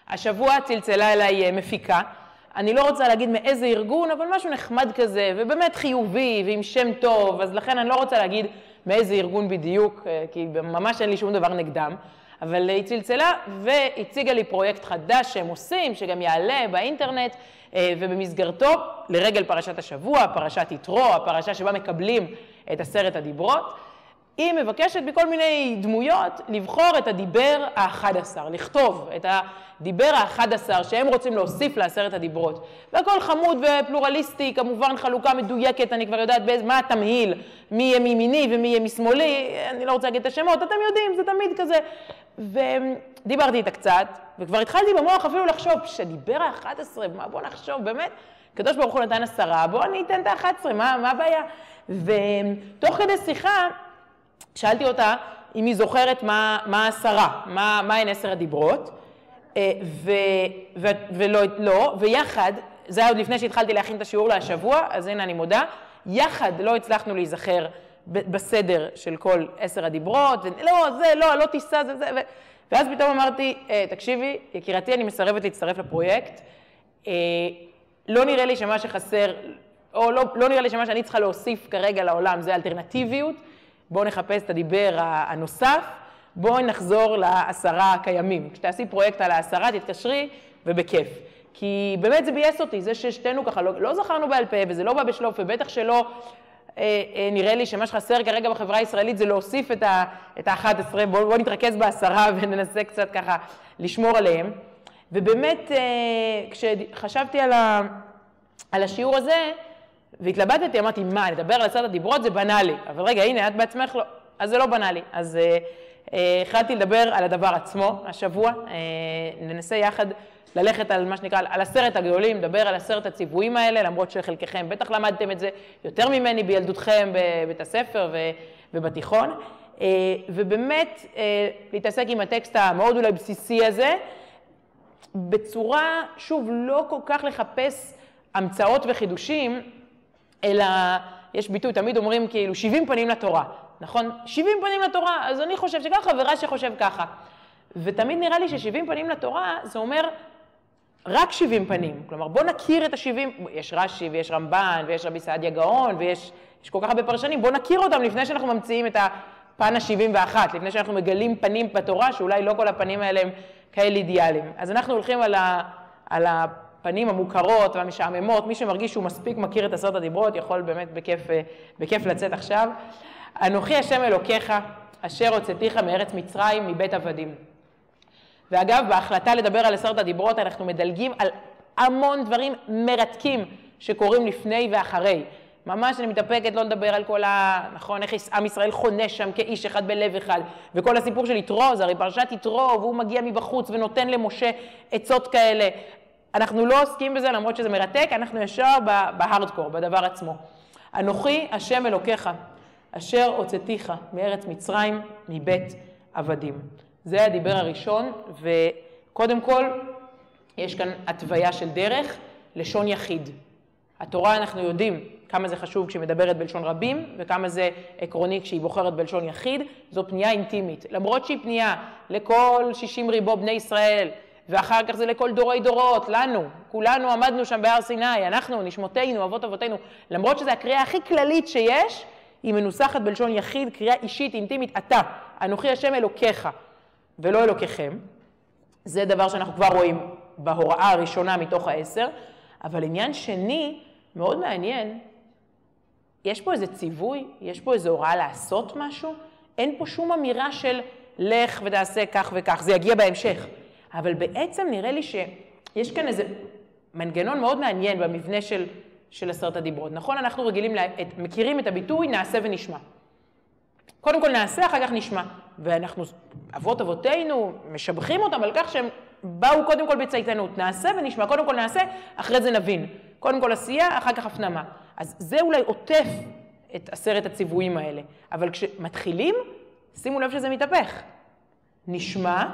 השבוע צלצלה אליי מפיקה, אני לא רוצה להגיד מאיזה ארגון, אבל משהו נחמד כזה, ובאמת חיובי, ועם שם טוב, אז לכן אני לא רוצה להגיד מאיזה ארגון בדיוק, כי ממש אין לי שום דבר נגדם, אבל היא צלצלה והציגה לי פרויקט חדש שהם עושים, שגם יעלה באינטרנט, ובמסגרתו, לרגל פרשת השבוע, פרשת יתרו, הפרשה שבה מקבלים את 10 הדיברות, היא מבקשת בכל מיני דמויות לבחור את הדיבר ה-11, לכתוב את הדיבר ה-11 שהם רוצים להוסיף ל10 הדיברות. והכל חמוד ופלורליסטי, כמובן חלוקה מדויקת, אני כבר יודעת מה התמהיל, מי יהיה מימיני ומי יהיה משמאלי, אני לא רוצה להגיד את השמות, אתם יודעים, זה תמיד כזה. ודיברתי איתה קצת, וכבר התחלתי במוח אפילו לחשוב, שדיבר ה-11, בוא נחשוב, באמת, הקדוש ברוך הוא נתן 10, בוא אני אתן את ה-11, מה הבעיה? ותוך כדי שיחה, שאלתי אותה אם היא זוכרת מה 10, מה הן 10 הדיברות, ולא, ויחד, זה היה עוד לפני שהתחלתי להכין את השיעור להשבוע, אז הנה אני מודה, יחד לא הצלחנו להיזכר בסדר של כל 10 הדיברות, לא, זה, לא תיסע, זה, ואז פתאום אמרתי, תקשיבי, יקירתי, אני מסרבת להצטרף לפרויקט, לא נראה לי שמה שחסר, או לא נראה לי שמה שאני צריכה להוסיף כרגע לעולם, זה אלטרנטיביות, בואו נחפש את הדיבר הנוסף, בואו נחזור ל10 הקיימים. כשתעשי פרויקט על ה10, תתקשרי ובכיף. כי באמת זה בייס אותי, זה ששתינו ככה לא זכרנו בעל פה, וזה לא בא בשלוף, ובטח שלא נראה לי שמה שחסר כרגע בחברה הישראלית זה להוסיף את ה11, בואו נתרכז ב10 וננסה קצת ככה לשמור עליהם. ובאמת, כשחשבתי על השיעור הזה, והתלבטתי, אמרתי, מה, לדבר על 10 הדיברות זה בנאלי. אבל רגע, הנה, את בעצמך לא, אז זה לא בנאלי. אז החלטתי לדבר על הדבר עצמו השבוע. ננסה יחד ללכת על מה שנקרא, על 10 הגדולים, לדבר על 10 הציוויים האלה, למרות שחלקכם בטח למדתם את זה יותר ממני בילדותכם בבית הספר ובתיכון. ובאמת, להתעסק עם הטקסט המאוד אולי בסיסי הזה, בצורה, שוב, לא כל כך לחפש המצאות וחידושים, אלא יש ביטוי, תמיד אומרים כאילו 70 פנים לתורה, נכון? 70 פנים לתורה, אז אני חושב שככה, חברה שחושב ככה. ותמיד נראה לי ש70 פנים לתורה, זה אומר רק 70 פנים. כלומר, בוא נכיר את ה70, יש רש"י ויש רמב"ן ויש רבי סעדיה גאון ויש כל כך הרבה פרשנים, בוא נכיר אותם לפני שאנחנו ממציאים את הפן ה71, לפני שאנחנו מגלים פנים בתורה, שאולי לא כל הפנים האלה הם כאלה אידיאליים. אז אנחנו הולכים על הפנים המוכרות והמשעממות, מי שמרגיש שהוא מספיק מכיר את 10 הדיברות, יכול באמת בכיף לצאת עכשיו. אנוכי השם אלוקיך, אשר הוצאתיך מארץ מצרים מבית עבדים. ואגב, בהחלטה לדבר על 10 הדיברות, אנחנו מדלגים על המון דברים מרתקים שקורים לפני ואחרי. ממש אני מתאפקת לא לדבר על כל נכון, איך עם ישראל חונה שם כאיש אחד בלב אחד, וכל הסיפור של יתרו, זה הרי פרשת יתרו, והוא מגיע מבחוץ ונותן למשה עצות כאלה. אנחנו לא עוסקים בזה, למרות שזה מרתק, אנחנו ישר בהארדקור, בדבר עצמו. אנוכי השם אלוקיך, אשר הוצאתיך מארץ מצרים מבית עבדים. זה הדיבר הראשון, וקודם כל, יש כאן התוויה של דרך, לשון יחיד. התורה אנחנו יודעים כמה זה חשוב כשהיא מדברת בלשון רבים, וכמה זה עקרוני כשהיא בוחרת בלשון יחיד, זו פנייה אינטימית. למרות שהיא פנייה לכל 60 ריבו בני ישראל, ואחר כך זה לכל דורי דורות, לנו, כולנו עמדנו שם בהר סיני, אנחנו, נשמותינו, אבות אבותינו, למרות שזו הקריאה הכי כללית שיש, היא מנוסחת בלשון יחיד, קריאה אישית, אינטימית, אתה, אנוכי השם אלוקיך, ולא אלוקיכם. זה דבר שאנחנו כבר רואים בהוראה הראשונה מתוך 10, אבל עניין שני, מאוד מעניין, יש פה איזה ציווי, יש פה איזו הוראה לעשות משהו, אין פה שום אמירה של לך ותעשה כך וכך, זה יגיע בהמשך. אבל בעצם נראה לי שיש כאן איזה מנגנון מאוד מעניין במבנה של 10 הדיברות. נכון, אנחנו רגילים, מכירים את הביטוי נעשה ונשמע. קודם כל נעשה, אחר כך נשמע. ואנחנו, אבותינו, משבחים אותם על כך שהם באו קודם כל בצייתנות. נעשה ונשמע, קודם כל נעשה, אחרי זה נבין. קודם כל עשייה, אחר כך הפנמה. אז זה אולי עוטף את 10 הציוויים האלה. אבל כשמתחילים, שימו לב שזה מתהפך. נשמע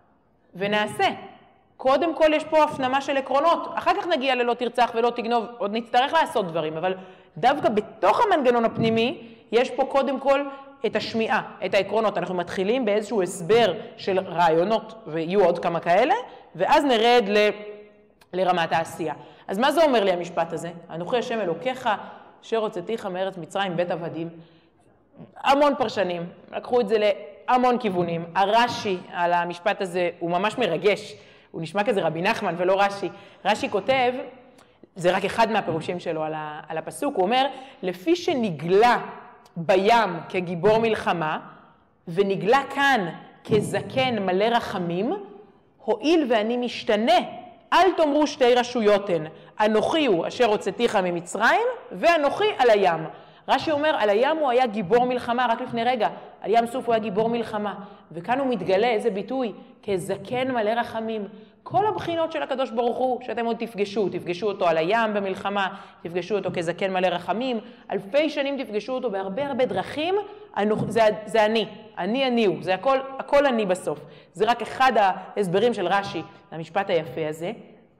ונעשה. קודם כל יש פה הפנמה של עקרונות. אחר כך נגיע ללא תרצח ולא תגנוב, עוד נצטרך לעשות דברים. אבל דווקא בתוך המנגנון הפנימי, יש פה קודם כל את השמיעה, את העקרונות. אנחנו מתחילים באיזשהו הסבר של רעיונות, ויהיו עוד כמה כאלה, ואז נרד לרמת העשייה. אז מה זה אומר לי המשפט הזה? אנוכי השם אלוקיך, אשר הוצאתיך מארץ מצרים בית עבדים. המון פרשנים, לקחו את זה להמון כיוונים. הרש"י על המשפט הזה הוא ממש מרגש, הוא נשמע כזה רבי נחמן ולא רש"י. רש"י כותב, זה רק אחד מהפירושים שלו על הפסוק, הוא אומר, לפי שנגלה בים כגיבור מלחמה, ונגלה כאן כזקן מלא רחמים, הועיל ואני משתנה, אל תאמרו שתי רשויות הן, אנוכי הוא אשר הוצאתיך ממצרים, ואנוכי על הים. רש"י אומר, על הים הוא היה גיבור מלחמה, רק לפני רגע, על ים סוף הוא היה גיבור מלחמה, וכאן הוא מתגלה, איזה ביטוי, כזקן מלא רחמים. כל הבחינות של הקדוש ברוך הוא, שאתם עוד תפגשו אותו על הים במלחמה, תפגשו אותו כזקן מלא רחמים, אלפי שנים תפגשו אותו בהרבה דרכים, זה אני הוא, זה הכל אני בסוף. זה רק אחד ההסברים של רש"י למשפט היפה הזה,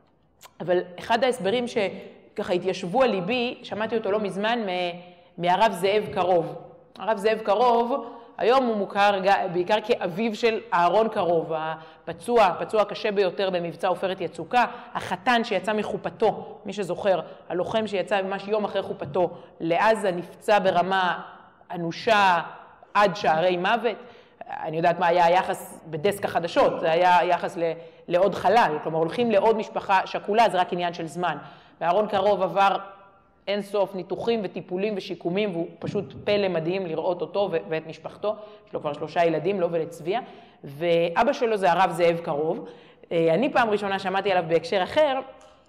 אבל אחד ההסברים שככה התיישבו על ליבי, שמעתי אותו לא מזמן מהרב זאב קרוב. הרב זאב קרוב, היום הוא מוכר בעיקר כאביו של אהרון קרוב, הפצוע קשה ביותר במבצע עופרת יצוקה, החתן שיצא מחופתו, מי שזוכר, הלוחם שיצא ממש יום אחרי חופתו לעזה, נפצע ברמה אנושה עד שערי מוות. אני יודעת מה היה היחס בדסק החדשות, זה היה יחס לעוד חלל, כלומר הולכים לעוד משפחה שכולה, זה רק עניין של זמן. ואהרון קרוב עבר אין סוף ניתוחים וטיפולים ושיקומים, והוא פשוט פלא מדהים לראות אותו ואת משפחתו. יש לו כבר 3 ילדים, לו ולצביה, ואבא שלו זה הרב זאב קרוב. אני פעם ראשונה שמעתי עליו בהקשר אחר,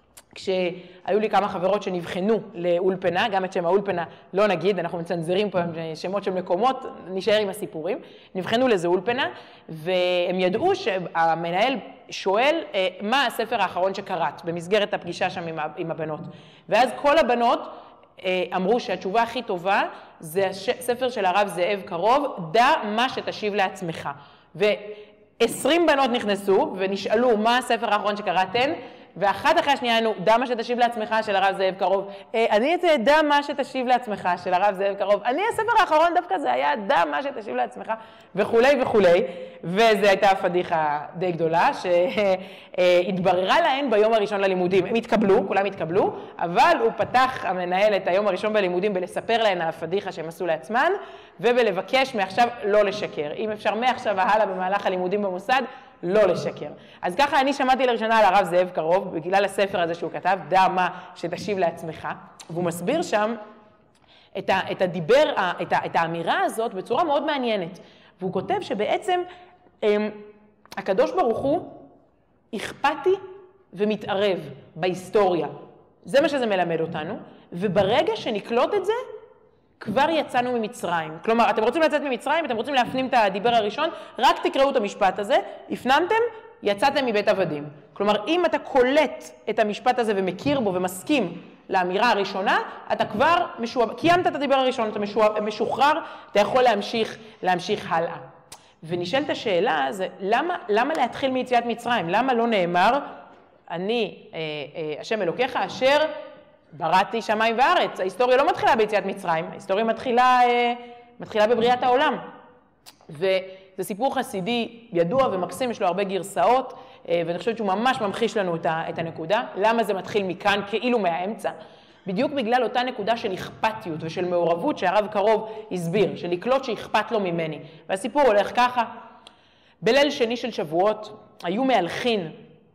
כשהיו לי כמה חברות שנבחנו לאולפנה, גם את שם האולפנה לא נגיד, אנחנו מצנזרים פה שמות של מקומות, נשאר עם הסיפורים, נבחנו לזה אולפנה, והם ידעו שהמנהל שואל מה הספר האחרון שקראת, במסגרת הפגישה שם עם הבנות. ואז כל הבנות אמרו שהתשובה הכי טובה זה הספר של הרב זאב קרוב, דע מה שתשיב לעצמך. ו20 בנות נכנסו ונשאלו מה הספר האחרון שקראתן, ואחת אחרי השנייה היינו, דע מה שתשיב לעצמך של הרב זאב קרוב. אני את זה, דע מה שתשיב לעצמך של הרב זאב קרוב. אני הספר האחרון דווקא זה היה, דע מה שתשיב לעצמך וכולי וכולי. וזו הייתה פדיחה די גדולה, שהתבררה להן ביום הראשון ללימודים. הם התקבלו, כולם התקבלו, אבל הוא פתח המנהל את היום הראשון בלימודים בלספר להן על הפדיחה שהם עשו לעצמן, ובלבקש מעכשיו לא לשקר. אם אפשר מעכשיו והלאה במהלך הלימודים במוסד, לא לשקר. אז ככה אני שמעתי לראשונה על הרב זאב קרוב, בגלל הספר הזה שהוא כתב, דע מה שתשיב לעצמך, והוא מסביר שם את האמירה הזאת בצורה מאוד מעניינת. והוא כותב שבעצם הקדוש ברוך הוא אכפתי ומתערב בהיסטוריה. זה מה שזה מלמד אותנו, וברגע שנקלוט את זה, כבר יצאנו ממצרים. כלומר, אתם רוצים לצאת ממצרים, אתם רוצים להפנים את הדיבר הראשון, רק תקראו את המשפט הזה, הפנמתם, יצאתם מבית עבדים. כלומר, אם אתה קולט את המשפט הזה ומכיר בו ומסכים לאמירה הראשונה, אתה כבר קיימת את הדיבר הראשון, אתה משוחרר, אתה יכול להמשיך הלאה. ונשאלת השאלה, זה למה להתחיל מיציאת מצרים? למה לא נאמר, אני, השם אלוקיך, אשר בראתי שמיים וארץ? ההיסטוריה לא מתחילה ביציאת מצרים, ההיסטוריה מתחילה בבריאת העולם. וזה סיפור חסידי ידוע ומקסים, יש לו הרבה גרסאות, ואני חושבת שהוא ממש ממחיש לנו את הנקודה. למה זה מתחיל מכאן, כאילו מהאמצע? בדיוק בגלל אותה נקודה של אכפתיות ושל מעורבות שהרב קרוב הסביר, של לקלוט שאכפת לו ממני. והסיפור הולך ככה, בליל שני של שבועות היו מהלכין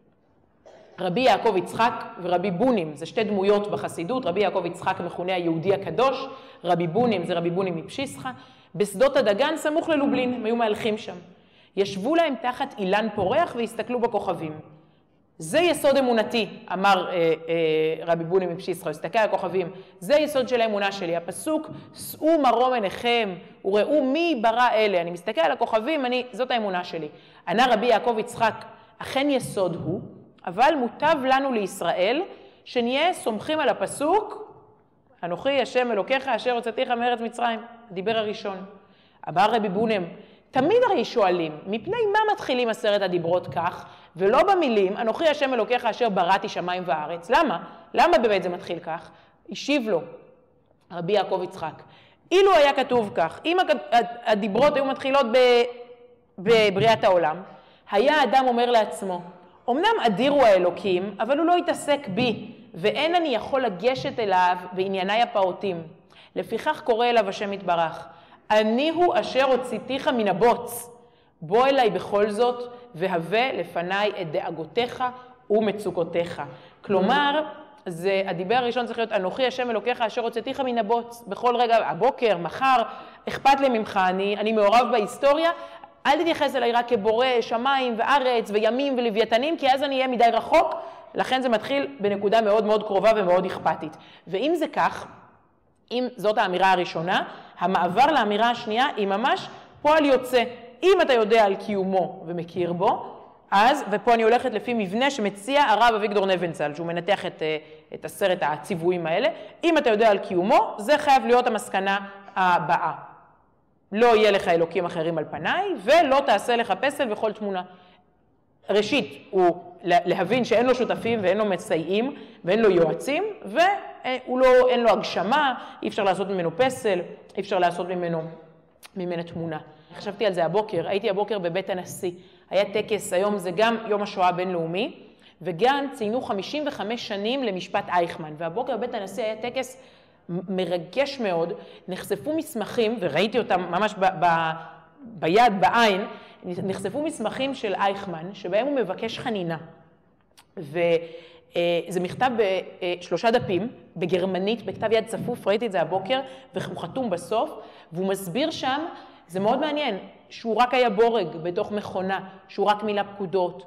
רבי יעקב יצחק ורבי בונים, זה 2 דמויות בחסידות, רבי יעקב יצחק מכונה היהודי הקדוש, רבי בונים זה רבי בונים מפשיסחה, בשדות הדגן סמוך ללובלין, הם היו מהלכים שם. ישבו להם תחת אילן פורח והסתכלו בכוכבים. זה יסוד אמונתי, אמר רבי בונים מפשיסחה, הסתכל על הכוכבים, זה יסוד של האמונה שלי, הפסוק, שאו מרום עיניכם וראו מי ברא אלה, אני מסתכל על הכוכבים, זאת האמונה שלי. ענה רבי יעקב יצחק, אכן יסוד הוא, אבל מוטב לנו לישראל, שנהיה סומכים על הפסוק, אנוכי השם אלוקיך אשר הוצאתיך מארץ מצרים, הדיבר הראשון. אמר רבי בונים, תמיד הרי שואלים, מפני מה מתחילים 10 הדיברות כך, ולא במילים, אנוכי השם אלוקיך אשר בראתי שמיים וארץ? למה? למה באמת זה מתחיל כך? השיב לו רבי יעקב יצחק, אילו היה כתוב כך, אם הדיברות היו מתחילות בבריאת העולם, היה האדם אומר לעצמו, אמנם אדיר הוא האלוקים, אבל הוא לא יתעסק בי, ואין אני יכול לגשת אליו בענייני הפעוטים. לפיכך קורא אליו השם יתברך, אני הוא אשר הוצאתיך מן הבוץ, בוא אליי בכל זאת, והווה לפניי את דאגותיך ומצוקותיך. כלומר, הדיבר הראשון צריך להיות, אנוכי השם אלוקיך אשר הוצאתיך מן הבוץ, בכל רגע, הבוקר, מחר, אכפת לי ממך, אני מעורב בהיסטוריה, אל תתייחס אליי רק כבורא שמיים וארץ וימים ולוויתנים, כי אז אני אהיה מדי רחוק, לכן זה מתחיל בנקודה מאוד מאוד קרובה ומאוד אכפתית. ואם זה כך, אם זאת האמירה הראשונה, המעבר לאמירה השנייה היא ממש פועל יוצא. אם אתה יודע על קיומו ומכיר בו, אז, ופה אני הולכת לפי מבנה שמציע הרב אביגדור נבנצל, שהוא מנתח את 10 הציוויים האלה, אם אתה יודע על קיומו, זה חייב להיות המסקנה הבאה. לא יהיה לך אלוקים אחרים על פניי, ולא תעשה לך פסל וכל תמונה. ראשית, הוא להבין שאין לו שותפים ואין לו מסייעים ואין לו יועצים, ואין לו הגשמה, אי אפשר לעשות ממנו פסל, אי אפשר לעשות ממנו תמונה. חשבתי על זה הבוקר, הייתי הבוקר בבית הנשיא, היה טקס, היום זה גם יום השואה הבינלאומי, וגם ציינו 55 שנים למשפט אייכמן, והבוקר בבית הנשיא היה טקס מרגש מאוד, נחשפו מסמכים, וראיתי אותם ממש ביד, בעין, נחשפו מסמכים של אייכמן, שבהם הוא מבקש חנינה. וזה מכתב ב3 דפים, בגרמנית, בכתב יד צפוף, ראיתי את זה הבוקר, והוא חתום בסוף, והוא מסביר שם, זה מאוד מעניין, שהוא רק היה בורג בתוך מכונה, שהוא רק מילא פקודות,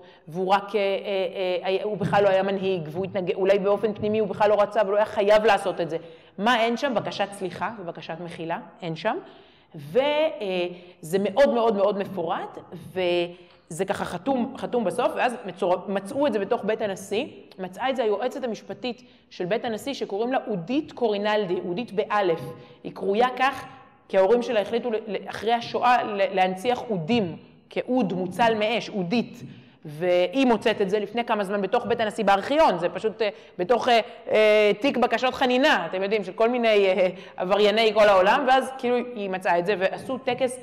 הוא בכלל לא היה מנהיג, אולי באופן פנימי הוא בכלל לא רצה, אבל הוא היה חייב לעשות את זה. מה אין שם? בקשת סליחה ובקשת מחילה, אין שם. וזה מאוד מאוד מאוד מפורט, וזה ככה חתום בסוף, ואז מצאו את זה בתוך בית הנשיא, מצאה את זה היועצת המשפטית של בית הנשיא, שקוראים לה אודית קורינלדי, אודית באלף. היא קרויה כך, כי ההורים שלה החליטו אחרי השואה להנציח אודים, כאוד מוצל מאש, אודית. והיא מוצאת את זה לפני כמה זמן בתוך בית הנשיא בארכיון, זה פשוט בתוך תיק בקשות חנינה, אתם יודעים, של כל מיני עברייני כל העולם, ואז כאילו היא מצאה את זה, ועשו טקס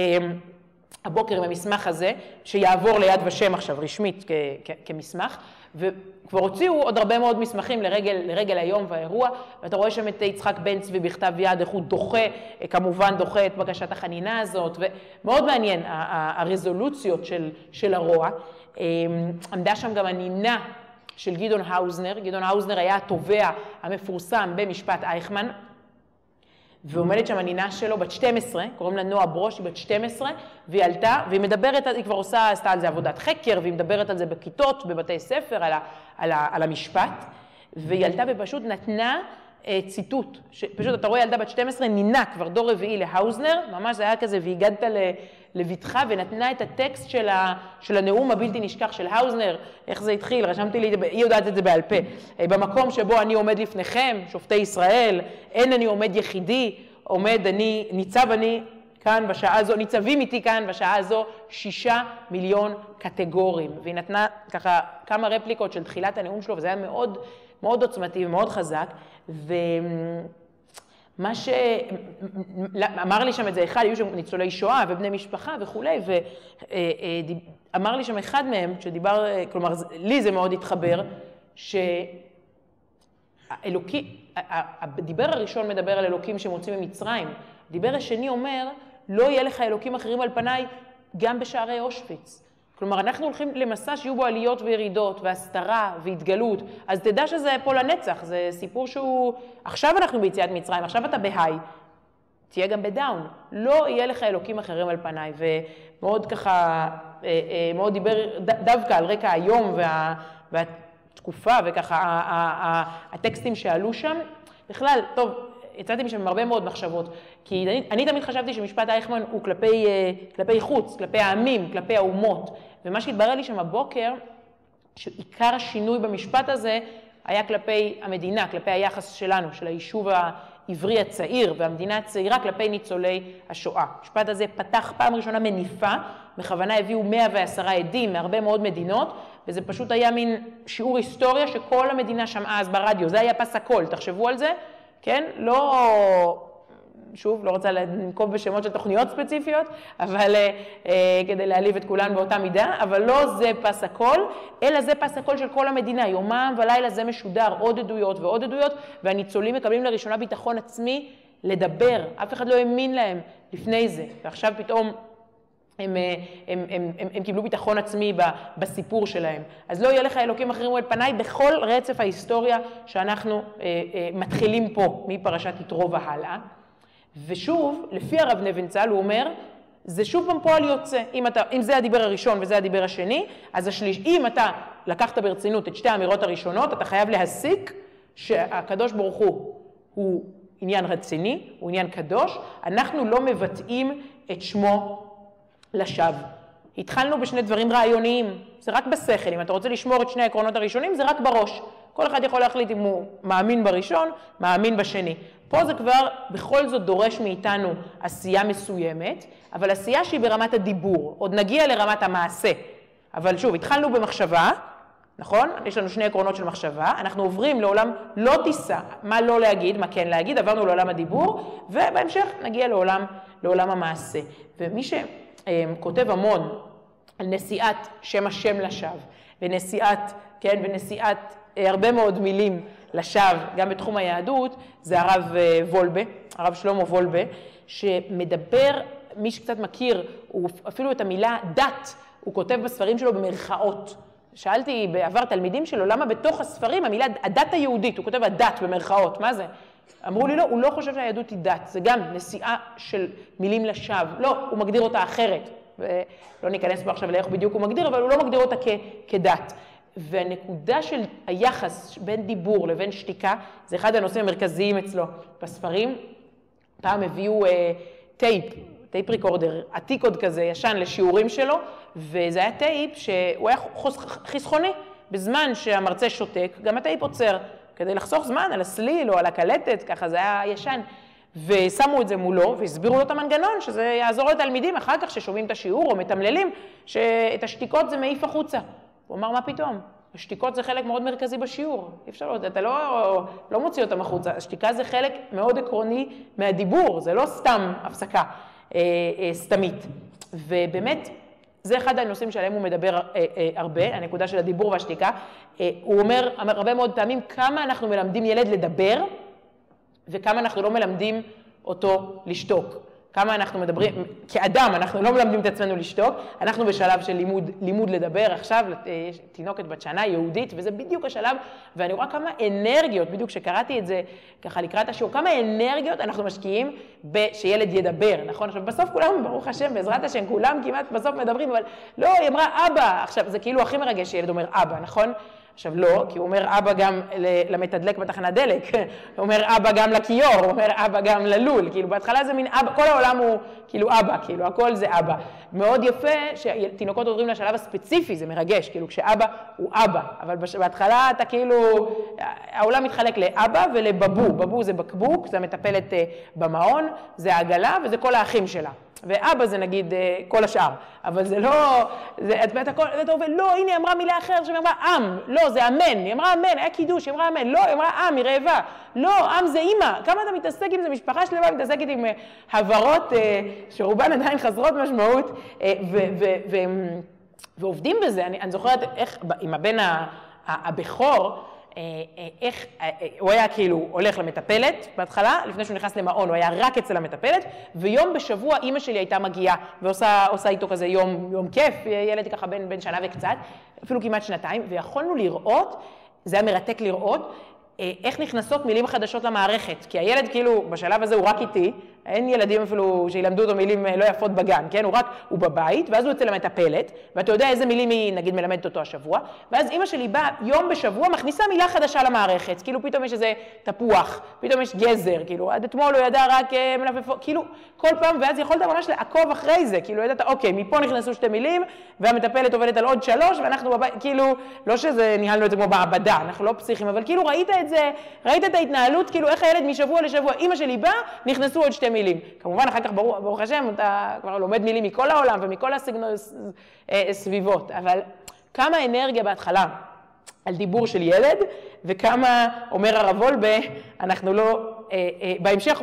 הבוקר עם המסמך הזה, שיעבור ליד ושם עכשיו רשמית כמסמך, וכבר הוציאו עוד הרבה מאוד מסמכים לרגל היום והאירוע, ואתה רואה שם את יצחק בן צבי בכתב יד, איך הוא כמובן דוחה את בקשת החנינה הזאת, ומאוד מעניין הרזולוציות של הרוע. עמדה שם גם הנינה של גדעון האוזנר, גדעון האוזנר היה התובע המפורסם במשפט אייכמן, ועומדת שם הנינה שלו בת 12, קוראים לה נועה ברוש, היא בת 12, והיא עלתה, והיא מדברת, היא כבר עשתה על זה עבודת חקר, והיא מדברת על זה בכיתות, בבתי ספר, על המשפט, והיא עלתה ופשוט נתנה ציטוט, פשוט אתה רואה ילדה בת 12, נינה כבר דור רביעי להאוזנר, ממש זה היה כזה, והגדת לביתך, ונתנה את הטקסט של הנאום הבלתי נשכח של האוזנר, איך זה התחיל, רשמתי לי, היא יודעת את זה בעל פה, במקום שבו אני עומד לפניכם, שופטי ישראל, אין אני עומד יחידי, ניצב אני כאן בשעה הזו, ניצבים איתי כאן בשעה הזו 6 מיליון קטגורים, והיא נתנה ככה כמה רפליקות של תחילת הנאום שלו, וזה היה מאוד, מאוד עוצמתי ומאוד חזק, מה שאמר לי שם את זה אחד, היו שם ניצולי שואה ובני משפחה וכולי, ואמר לי שם אחד מהם, שדיבר, כלומר, לי זה מאוד התחבר, הדיבר הראשון מדבר על אלוקים שמוצאים ממצרים, הדיבר השני אומר, לא יהיה לך אלוקים אחרים על פניי גם בשערי אושוויץ. כלומר, אנחנו הולכים למסע שיהיו בו עליות וירידות, והסתרה והתגלות, אז תדע שזה פה לנצח, זה סיפור שהוא, עכשיו אנחנו ביציאת מצרים, עכשיו אתה בהיי, תהיה גם בדאון, לא יהיה לך אלוקים אחרים על פניי, ומאוד ככה, מאוד דיבר דווקא על רקע היום והתקופה, וככה הטקסטים שעלו שם, בכלל, טוב, יצאתי משם עם הרבה מאוד מחשבות, כי אני תמיד חשבתי שמשפט אייכמן הוא כלפי חוץ, כלפי העמים, כלפי האומות, ומה שהתברר לי שם הבוקר, שעיקר השינוי במשפט הזה היה כלפי המדינה, כלפי היחס שלנו, של היישוב העברי הצעיר והמדינה הצעירה כלפי ניצולי השואה. המשפט הזה פתח פעם ראשונה מניפה, בכוונה הביאו 110 עדים מהרבה מאוד מדינות, וזה פשוט היה מין שיעור היסטוריה שכל המדינה שמעה אז ברדיו, זה היה פס הכל, תחשבו על זה, כן? שוב, לא רוצה לנקוב בשמות של תוכניות ספציפיות, אבל כדי להעליב את כולן באותה מידה, אבל לא זה פס הכל, אלא זה פס הכל של כל המדינה. יומם ולילה זה משודר, עוד עדויות ועוד עדויות, והניצולים מקבלים לראשונה ביטחון עצמי לדבר. אף אחד לא האמין להם לפני זה, ועכשיו פתאום הם קיבלו ביטחון עצמי בסיפור שלהם. אז לא יהיה לך אלוקים אחרים אל פניי בכל רצף ההיסטוריה שאנחנו מתחילים פה, מפרשת יתרו והלאה. ושוב, לפי הרב נבנצל, הוא אומר, זה שוב פעם פועל יוצא. אם זה הדיבר הראשון וזה הדיבר השני, אז אם אתה לקחת ברצינות את שתי האמירות הראשונות, אתה חייב להסיק שהקדוש ברוך הוא עניין רציני, הוא עניין קדוש. אנחנו לא מבטאים את שמו לשווא. התחלנו בשני דברים רעיוניים, זה רק בשכל. אם אתה רוצה לשמור את שני העקרונות הראשונים, זה רק בראש. כל אחד יכול להחליט אם הוא מאמין בראשון, מאמין בשני. פה זה כבר בכל זאת דורש מאיתנו עשייה מסוימת, אבל עשייה שהיא ברמת הדיבור. עוד נגיע לרמת המעשה. אבל שוב, התחלנו במחשבה, נכון? יש לנו שני עקרונות של מחשבה, אנחנו עוברים לעולם לא תישא, מה לא להגיד, מה כן להגיד, עברנו לעולם הדיבור, ובהמשך נגיע לעולם המעשה. ומי שכותב המון על נשיאת שם השם לשווא, ונשיאת הרבה מאוד מילים לשווא, גם בתחום היהדות, זה הרב וולבה, הרב שלמה וולבה, שמדבר, מי שקצת מכיר, אפילו את המילה דת, הוא כותב בספרים שלו במרכאות. שאלתי בעבר תלמידים שלו, למה בתוך הספרים המילה הדת היהודית, הוא כותב הדת במרכאות, מה זה? אמרו לי לא, הוא לא חושב שהיהדות היא דת, זה גם נשיאה של מילים לשווא, לא, הוא מגדיר אותה אחרת, ולא ניכנס פה עכשיו לאיך בדיוק הוא מגדיר, אבל הוא לא מגדיר אותה כדת. והנקודה של היחס בין דיבור לבין שתיקה, זה אחד הנושאים המרכזיים אצלו בספרים. פעם הביאו טייפ ריקורדר, עתיק עוד כזה, ישן לשיעורים שלו, וזה היה טייפ שהוא היה חסכוני. בזמן שהמרצה שותק, גם הטייפ עוצר, כדי לחסוך זמן על הסליל או על הקלטת, ככה זה היה ישן. ושמו את זה מולו, והסבירו לו את המנגנון, שזה יעזור לתלמידים אחר כך ששומעים את השיעור או מתמללים, שאת השתיקות זה מעיף החוצה. הוא אמר, מה פתאום? השתיקות זה חלק מאוד מרכזי בשיעור. אי אפשר, אתה לא מוציא אותם החוצה. השתיקה זה חלק מאוד עקרוני מהדיבור, זה לא סתם הפסקה סתמית. ובאמת, זה אחד הנושאים שעליהם הוא מדבר הרבה, הנקודה של הדיבור והשתיקה. הוא אומר הרבה מאוד פעמים כמה אנחנו מלמדים ילד לדבר, וכמה אנחנו לא מלמדים אותו לשתוק. כמה אנחנו מדברים, כאדם אנחנו לא מלמדים את עצמנו לשתוק, אנחנו בשלב של לימוד לדבר עכשיו, יש תינוקת בת שנה יהודית, וזה בדיוק השלב, ואני רואה כמה אנרגיות, בדיוק שקראתי את זה ככה לקראת השיעור, כמה אנרגיות אנחנו משקיעים שילד ידבר, נכון? עכשיו בסוף כולם, ברוך השם, בעזרת השם, כולם כמעט בסוף מדברים, אבל לא, היא אמרה אבא, עכשיו זה כאילו הכי מרגש שילד אומר אבא, נכון? עכשיו לא, כי הוא אומר אבא גם למתדלק בתחנת דלק, הוא אומר אבא גם לכיור, הוא אומר אבא גם ללול, כאילו בהתחלה זה מין אבא, כל העולם הוא כאילו אבא, כאילו הכל זה אבא. מאוד יפה שתינוקות עוברים לשלב הספציפי, זה מרגש, כאילו כשאבא הוא אבא, אבל בהתחלה אתה כאילו, העולם מתחלק לאבא ולבבו, בבו זה בקבוק, זה המטפלת במעון, זה העגלה וזה כל האחים שלה. ואבא זה נגיד כל השאר, אבל זה לא, אתה אומר, לא, הנה היא אמרה מילה אחרת, שהיא אמרה עם, לא, זה אמן, היא אמרה אמן, היה קידוש, היא אמרה אמן, לא, היא אמרה עם, היא רעבה, לא, עם זה אמא, כמה אתה מתעסק עם זה, משפחה שלמה מתעסקת עם הברות שרובן עדיין חסרות משמעות, ועובדים בזה, אני זוכרת איך, עם הבן הבכור, איך, הוא היה כאילו הולך למטפלת בהתחלה, לפני שהוא נכנס למעון, הוא היה רק אצל המטפלת, ויום בשבוע אמא שלי הייתה מגיעה, ועושה איתו כזה יום כיף, ילד ככה בן שנה וקצת, אפילו כמעט שנתיים, ויכולנו לראות, זה היה מרתק לראות, איך נכנסות מילים חדשות למערכת, כי הילד כאילו בשלב הזה הוא רק איתי, אין ילדים אפילו שילמדו אותו מילים לא יפות בגן, כן? הוא בבית, ואז הוא אצל המטפלת, ואתה יודע איזה מילים היא נגיד מלמדת אותו השבוע, ואז אמא שלי באה יום בשבוע, מכניסה מילה חדשה למערכת, כאילו פתאום יש איזה תפוח, פתאום יש גזר, כאילו עד אתמול הוא ידע רק מלפפות, כאילו כל פעם, ואז יכולת ממש לעקוב אחרי זה, כאילו ידעת, אוקיי, מפה נכנסו שתי מילים, והמטפלת עובדת על עוד 3, ואנחנו בבית, כאילו, לא שזה ניהלנו את זה כמו בעבדה, אנחנו לא פסיכים, אבל כאילו ראית את זה, ראית את ההתנהלות, כאילו איך הילד משבוע לשבוע, אמא שלי באה, נכנסו עוד 2 מילים. כמובן, אחר כך, ברוך השם, אתה כבר לומד מילים מכל העולם ומכל הסביבות, אבל כמה אנרגיה בהתחלה על דיבור של ילד, וכמה, אומר הרב וולבה, אנחנו לא, בהמשך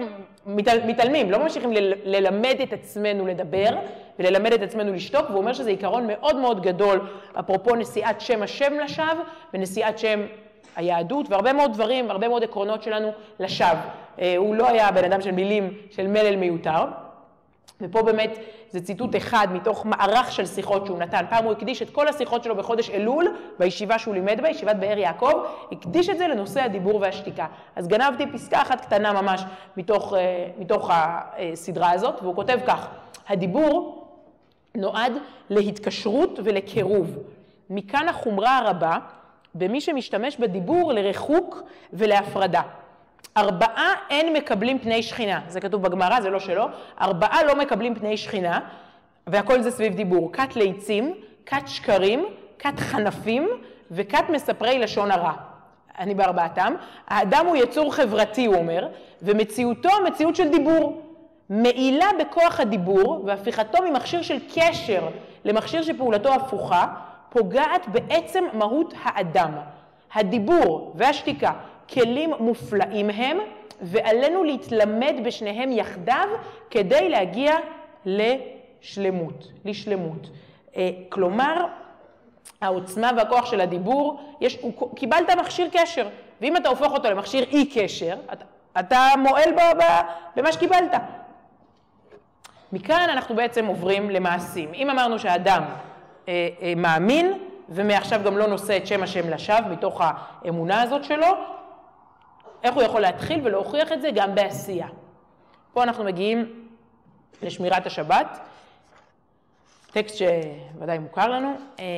מתעלמים, לא ממשיכים ללמד את עצמנו לדבר וללמד את עצמנו לשתוק, והוא אומר שזה עיקרון מאוד מאוד גדול, אפרופו נשיאת שם השם לשווא ונשיאת שם היהדות, והרבה מאוד דברים, הרבה מאוד עקרונות שלנו לשווא. הוא לא היה בן אדם של מילים של מלל מיותר, ופה באמת זה ציטוט אחד מתוך מערך של שיחות שהוא נתן. פעם הוא הקדיש את כל השיחות שלו בחודש אלול, בישיבה שהוא לימד בה, ישיבת באר יעקב, הקדיש את זה לנושא הדיבור והשתיקה. אז גנבתי פסקה אחת קטנה ממש מתוך הסדרה הזאת, והוא כותב כך: הדיבור נועד להתקשרות ולקירוב. מכאן החומרה הרבה במי שמשתמש בדיבור לריחוק ולהפרדה. 4 אין מקבלים פני שכינה, זה כתוב בגמרא, זה לא שלו, 4 לא מקבלים פני שכינה, והכל זה סביב דיבור, כת ליצים, כת שקרים, כת חנפים, וכת מספרי לשון הרע. אני ב4. האדם הוא יצור חברתי, הוא אומר, ומציאותו מציאות של דיבור. מעילה בכוח הדיבור, והפיכתו ממכשיר של קשר למכשיר שפעולתו הפוכה, פוגעת בעצם מהות האדם. הדיבור והשתיקה כלים מופלאים הם, ועלינו להתלמד בשניהם יחדיו כדי להגיע לשלמות. כלומר, העוצמה והכוח של הדיבור, קיבלת מכשיר קשר, ואם אתה הופך אותו למכשיר אי קשר, אתה מועל במה שקיבלת. מכאן אנחנו בעצם עוברים למעשים. אם אמרנו שהאדם מאמין, ומעכשיו גם לא נושא את שם השם לשווא מתוך האמונה הזאת שלו, איך הוא יכול להתחיל ולהוכיח את זה גם בעשייה. פה אנחנו מגיעים לשמירת השבת, טקסט שוודאי מוכר לנו,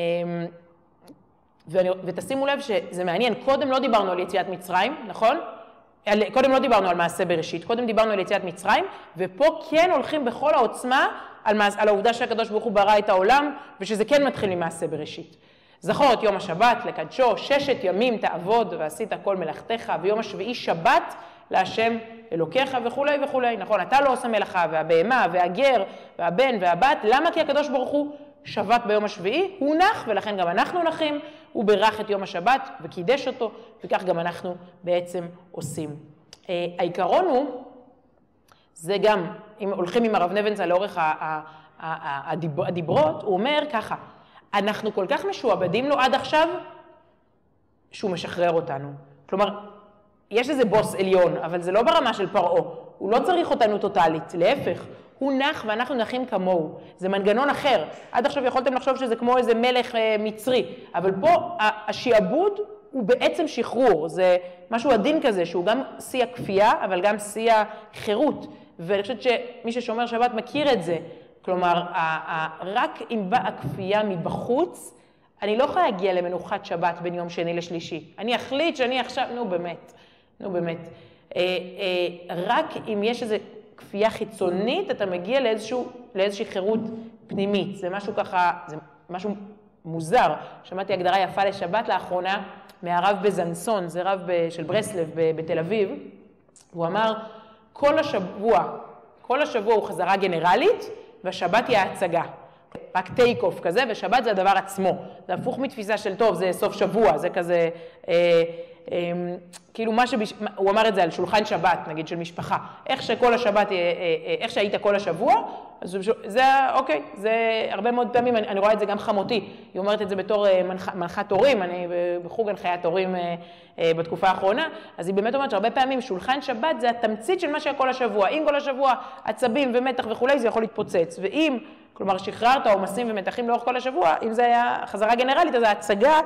ותשימו לב שזה מעניין, קודם לא דיברנו על יציאת מצרים, נכון? קודם לא דיברנו על מעשה בראשית, קודם דיברנו על יציאת מצרים, ופה כן הולכים בכל העוצמה על העובדה שהקדוש ברוך הוא ברא את העולם, ושזה כן מתחיל ממעשה בראשית. זכור את יום השבת לקדשו, 6 ימים תעבוד ועשית כל מלאכתך, ויום השביעי שבת להשם אלוקיך וכו' וכו'. נכון, אתה לא עושה מלאכה, והבהמה והגר והבן והבת, למה? כי הקדוש ברוך הוא שבת ביום השביעי, הוא נח, ולכן גם אנחנו נחים, הוא בירך את יום השבת וקידש אותו, וכך גם אנחנו בעצם עושים. העיקרון הוא, זה גם, אם הולכים עם הרב נבנצל לאורך הדיברות, הוא אומר ככה, אנחנו כל כך משועבדים לו עד עכשיו, שהוא משחרר אותנו. כלומר, יש איזה בוס עליון, אבל זה לא ברמה של פרעה. הוא לא צריך אותנו טוטלית, להפך. הוא נח ואנחנו נחים כמוהו. זה מנגנון אחר. עד עכשיו יכולתם לחשוב שזה כמו איזה מלך מצרי, אבל פה השעבוד הוא בעצם שחרור. זה משהו עדין כזה, שהוא גם שיא הכפייה, אבל גם שיא החירות. ואני חושבת שמי ששומר שבת מכיר את זה. כלומר, רק אם באה הכפייה מבחוץ, אני לא יכולה להגיע למנוחת שבת בין יום שני לשלישי. אני אחליט שאני עכשיו, נו באמת. רק אם יש איזו כפייה חיצונית, אתה מגיע לאיזושהי חירות פנימית. זה משהו ככה, זה משהו מוזר. שמעתי הגדרה יפה לשבת לאחרונה מהרב בזנסון, זה רב של ברסלב בתל אביב. הוא אמר, כל השבוע הוא חזרה גנרלית, והשבת היא ההצגה. רק טייק אוף כזה, ושבת זה הדבר עצמו. זה הפוך מתפיסה של טוב, זה סוף שבוע, זה כזה, כאילו הוא אמר את זה על שולחן שבת, נגיד, של משפחה. איך שהיית כל השבוע, אז זה, אוקיי, זה הרבה מאוד פעמים, אני רואה את זה גם חמותי. היא אומרת את זה בתור מנחת הורים, אני בחוג הנחיית הורים בתקופה האחרונה, אז היא באמת אומרת שהרבה פעמים שולחן שבת זה התמצית של מה שהיה כל השבוע. אם כל השבוע עצבים ומתח וכולי, זה יכול להתפוצץ. ואם, כלומר, שחררת עומסים ומתחים לאורך כל השבוע, אם זה היה חזרה גנרלית, אז ההצגה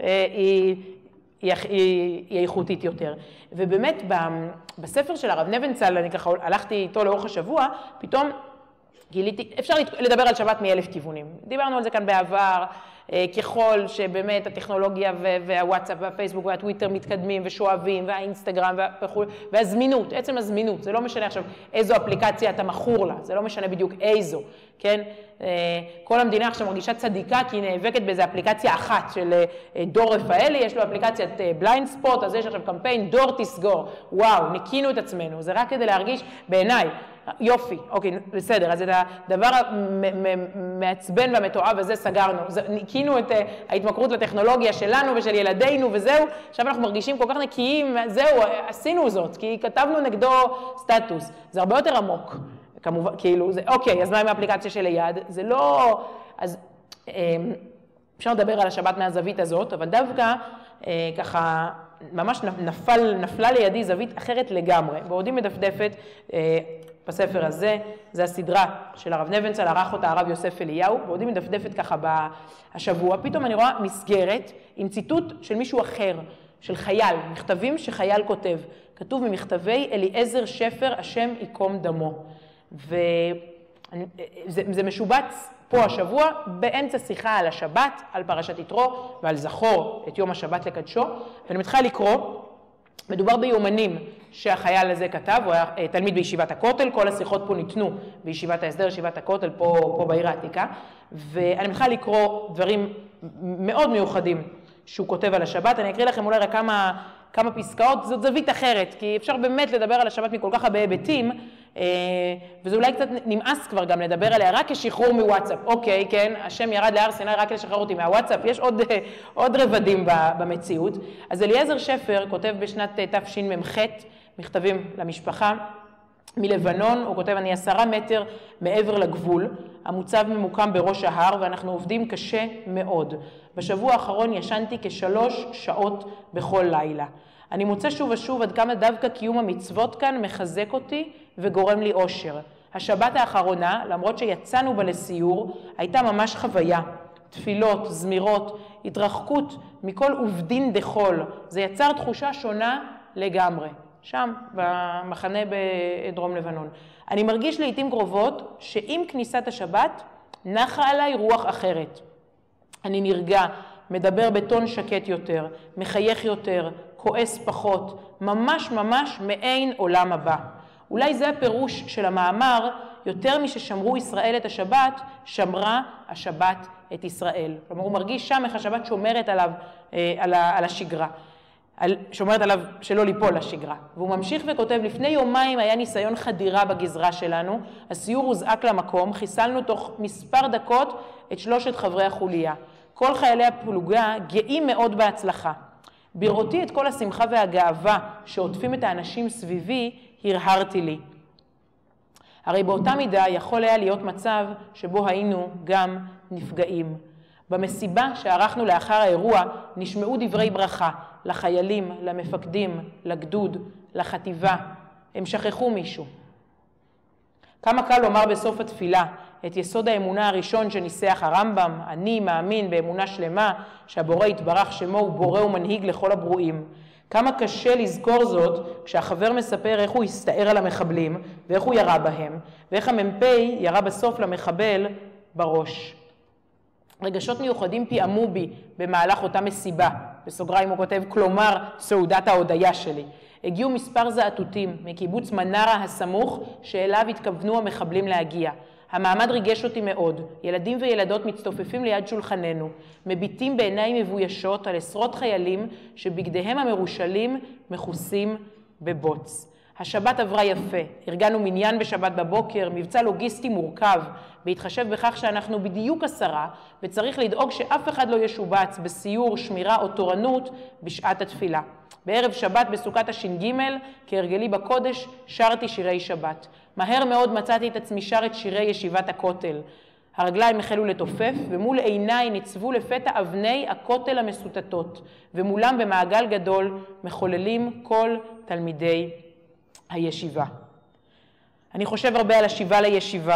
היא איכותית יותר. ובאמת, בספר של הרב נבנצל, אני ככה הלכתי איתו לאורך השבוע, פתאום גיליתי, אפשר לדבר על שבת מ1000 כיוונים. דיברנו על זה כאן בעבר, ככל שבאמת הטכנולוגיה והוואטסאפ והפייסבוק והטוויטר מתקדמים ושואבים, והאינסטגרם וכו', והזמינות, עצם הזמינות, זה לא משנה עכשיו איזו אפליקציה אתה מכור לה, זה לא משנה בדיוק איזו, כן? כל המדינה עכשיו מרגישה צדיקה כי היא נאבקת באיזו אפליקציה אחת של דור רפאלי, יש לו אפליקציית בליינד ספוט, אז יש עכשיו קמפיין דור תסגור, וואו, ניקינו את עצמנו, זה רק כדי להרגיש בעיניי, יופי, אוקיי, בסדר, אז את הדבר המעצבן והמתועב הזה סגרנו. ניקינו את ההתמכרות לטכנולוגיה שלנו ושל ילדינו וזהו, עכשיו אנחנו מרגישים כל כך נקיים, זהו, עשינו זאת, כי כתבנו נגדו סטטוס. זה הרבה יותר עמוק, כמובן, כאילו, אוקיי, אז מה עם האפליקציה של ליד? זה לא, אז אפשר לדבר על השבת מהזווית הזאת, אבל דווקא ככה, ממש נפלה לידי זווית אחרת לגמרי. בעודי מדפדפת בספר הזה, זה הסדרה של הרב נבנצל, ערך אותה הרב יוסף אליהו, בעודי מדפדפת ככה השבוע, פתאום אני רואה מסגרת עם ציטוט של מישהו אחר, של חייל, מכתבים שחייל כותב. כתוב ממכתבי אליעזר שפר, השם ייקום דמו. וזה משובץ פה השבוע, באמצע שיחה על השבת, על פרשת יתרו ועל זכור את יום השבת לקדשו, ואני מתחילה לקרוא, מדובר ביומנים שהחייל הזה כתב, הוא היה תלמיד בישיבת הכותל, כל השיחות פה ניתנו בישיבת ההסדר, ישיבת הכותל פה בעיר העתיקה, ואני מתחילה לקרוא דברים מאוד מיוחדים שהוא כותב על השבת. אני אקריא לכם אולי רק כמה פסקאות, זאת זווית אחרת, כי אפשר באמת לדבר על השבת מכל כך הרבה היבטים, וזה אולי קצת נמאס כבר גם לדבר עליה רק כשחרור מוואטסאפ. אוקיי, כן, השם ירד להר סיני רק לשחרר אותי מהוואטסאפ, יש עוד רבדים במציאות. אז אליעזר שפר כותב בשנת תשמ"ח, מכתבים למשפחה מלבנון, הוא כותב, אני 10 מטר מעבר לגבול, המוצב ממוקם בראש ההר ואנחנו עובדים קשה מאוד. בשבוע האחרון ישנתי כ3 שעות בכל לילה. אני מוצא שוב ושוב עד כמה דווקא קיום המצוות כאן מחזק אותי וגורם לי אושר. השבת האחרונה, למרות שיצאנו בה לסיור, הייתה ממש חוויה. תפילות, זמירות, התרחקות מכל עובדין דחול. זה יצר תחושה שונה לגמרי. שם, במחנה בדרום לבנון. אני מרגיש לעתים קרובות שעם כניסת השבת נחה עליי רוח אחרת. אני נרגע, מדבר בטון שקט יותר, מחייך יותר, כועס פחות, ממש מעין עולם הבא. אולי זה הפירוש של המאמר, יותר מששמרו ישראל את השבת, שמרה השבת את ישראל. כלומר, הוא מרגיש שם איך השבת שומרת עליו, על השגרה. שומרת עליו שלא ליפול לשגרה. והוא ממשיך וכותב, לפני יומיים היה ניסיון חדירה בגזרה שלנו, הסיור הוזעק למקום, חיסלנו תוך מספר דקות את 3 חברי החוליה. כל חיילי הפלוגה גאים מאוד בהצלחה. בראותי את כל השמחה והגאווה שעוטפים את האנשים סביבי, הרהרתי לי. הרי באותה מידה יכול היה להיות מצב שבו היינו גם נפגעים. במסיבה שערכנו לאחר האירוע נשמעו דברי ברכה לחיילים, למפקדים, לגדוד, לחטיבה. הם שכחו מישהו. כמה קל לומר בסוף התפילה את יסוד האמונה הראשון שניסח הרמב"ם, אני מאמין באמונה שלמה שהבורא יתברך שמו הוא בורא ומנהיג לכל הברואים. כמה קשה לזכור זאת כשהחבר מספר איך הוא הסתער על המחבלים ואיך הוא ירה בהם, ואיך המ"פ ירה בסוף למחבל בראש. רגשות מיוחדים פיעמו בי במהלך אותה מסיבה, בסוגריים הוא כותב, כלומר סעודת ההודיה שלי. הגיעו מספר זעתותים מקיבוץ מנרה הסמוך שאליו התכוונו המחבלים להגיע. המעמד ריגש אותי מאוד. ילדים וילדות מצטופפים ליד שולחננו, מביטים בעיניים מבוישות על עשרות חיילים שבגדיהם המרושלים מכוסים בבוץ. השבת עברה יפה, ארגנו מניין בשבת בבוקר, מבצע לוגיסטי מורכב, בהתחשב בכך שאנחנו בדיוק 10, וצריך לדאוג שאף אחד לא ישובץ בסיור, שמירה או תורנות בשעת התפילה. בערב שבת בסוכת הש"ג, כהרגלי בקודש, שרתי שירי שבת. מהר מאוד מצאתי את עצמי שר את שירי ישיבת הכותל. הרגליים החלו לתופף, ומול עיניי ניצבו לפתע אבני הכותל המסוטטות, ומולם במעגל גדול מחוללים כל תלמידי הישיבה. אני חושב הרבה על השיבה לישיבה.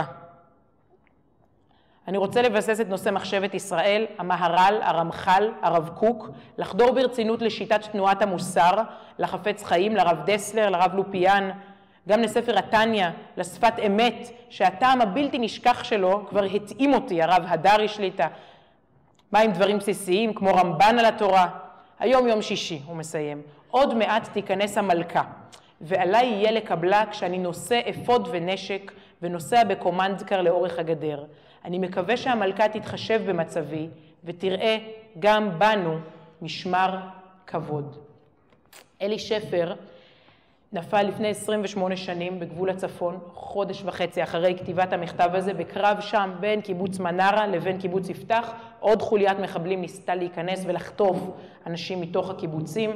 אני רוצה לבסס את נושא מחשבת ישראל, המהר"ל, הרמח"ל, הרב קוק, לחדור ברצינות לשיטת תנועת המוסר, לחפץ חיים, לרב דסלר, לרב לופיאן, גם לספר התניא, לשפת אמת, שהטעם הבלתי נשכח שלו כבר התאים אותי, הרב הדרי שליטה. מה עם דברים בסיסיים, כמו רמב"ן על התורה? היום יום שישי, הוא מסיים. עוד מעט תיכנס המלכה, ועליי יהיה לקבלה כשאני נושא אפוד ונשק, ונוסע בקומנדקר לאורך הגדר. אני מקווה שהמלכה תתחשב במצבי, ותראה גם בנו משמר כבוד. אלי שפר נפל לפני 28 שנים בגבול הצפון, חודש וחצי אחרי כתיבת המכתב הזה, בקרב שם בין קיבוץ מנרה לבין קיבוץ יפתח, עוד חוליית מחבלים ניסתה להיכנס ולחטוף אנשים מתוך הקיבוצים,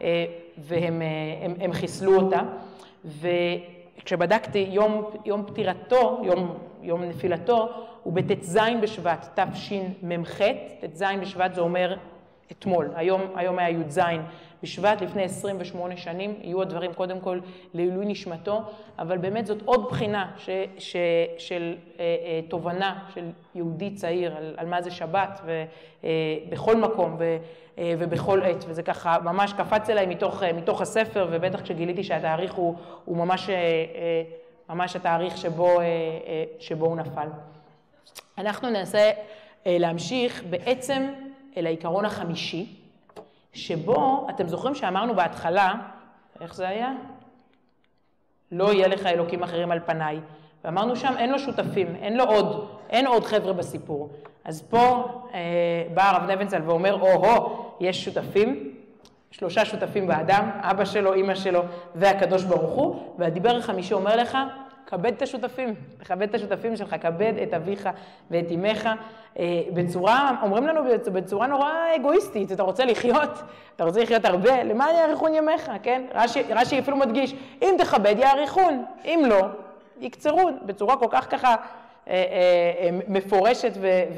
והם חיסלו אותה. וכשבדקתי יום פטירתו, יום נפילתו, הוא בט"ז בשבט, תשמ"ח, ט"ז בשבט זה אומר אתמול, היום היה י"ז בשבט, לפני 28 שנים, יהיו הדברים קודם כל לעילוי נשמתו, אבל באמת זאת עוד בחינה של תובנה של יהודי צעיר על מה זה שבת, ובכל מקום ובכל עת, וזה ככה ממש קפץ אליי מתוך הספר, ובטח כשגיליתי שהתאריך הוא ממש התאריך שבו הוא נפל. אנחנו ננסה להמשיך בעצם אל העיקרון החמישי, שבו, אתם זוכרים שאמרנו בהתחלה, איך זה היה? לא יהיה לך אלוקים אחרים על פניי. ואמרנו שם, אין לו שותפים, אין עוד חבר'ה בסיפור. אז פה בא הרב נבנצל ואומר, יש שותפים, 3 שותפים באדם, אבא שלו, אמא שלו והקדוש ברוך הוא, והדיבר החמישי אומר לך, כבד את השותפים, תכבד את השותפים שלך, כבד את אביך ואת אמך, אומרים לנו בצורה נורא אגואיסטית, אתה רוצה לחיות הרבה, למען יאריכון ימיך, כן? רש"י אפילו מדגיש, אם תכבד יאריכון, אם לא, יקצרו, בצורה כל כך ככה מפורשת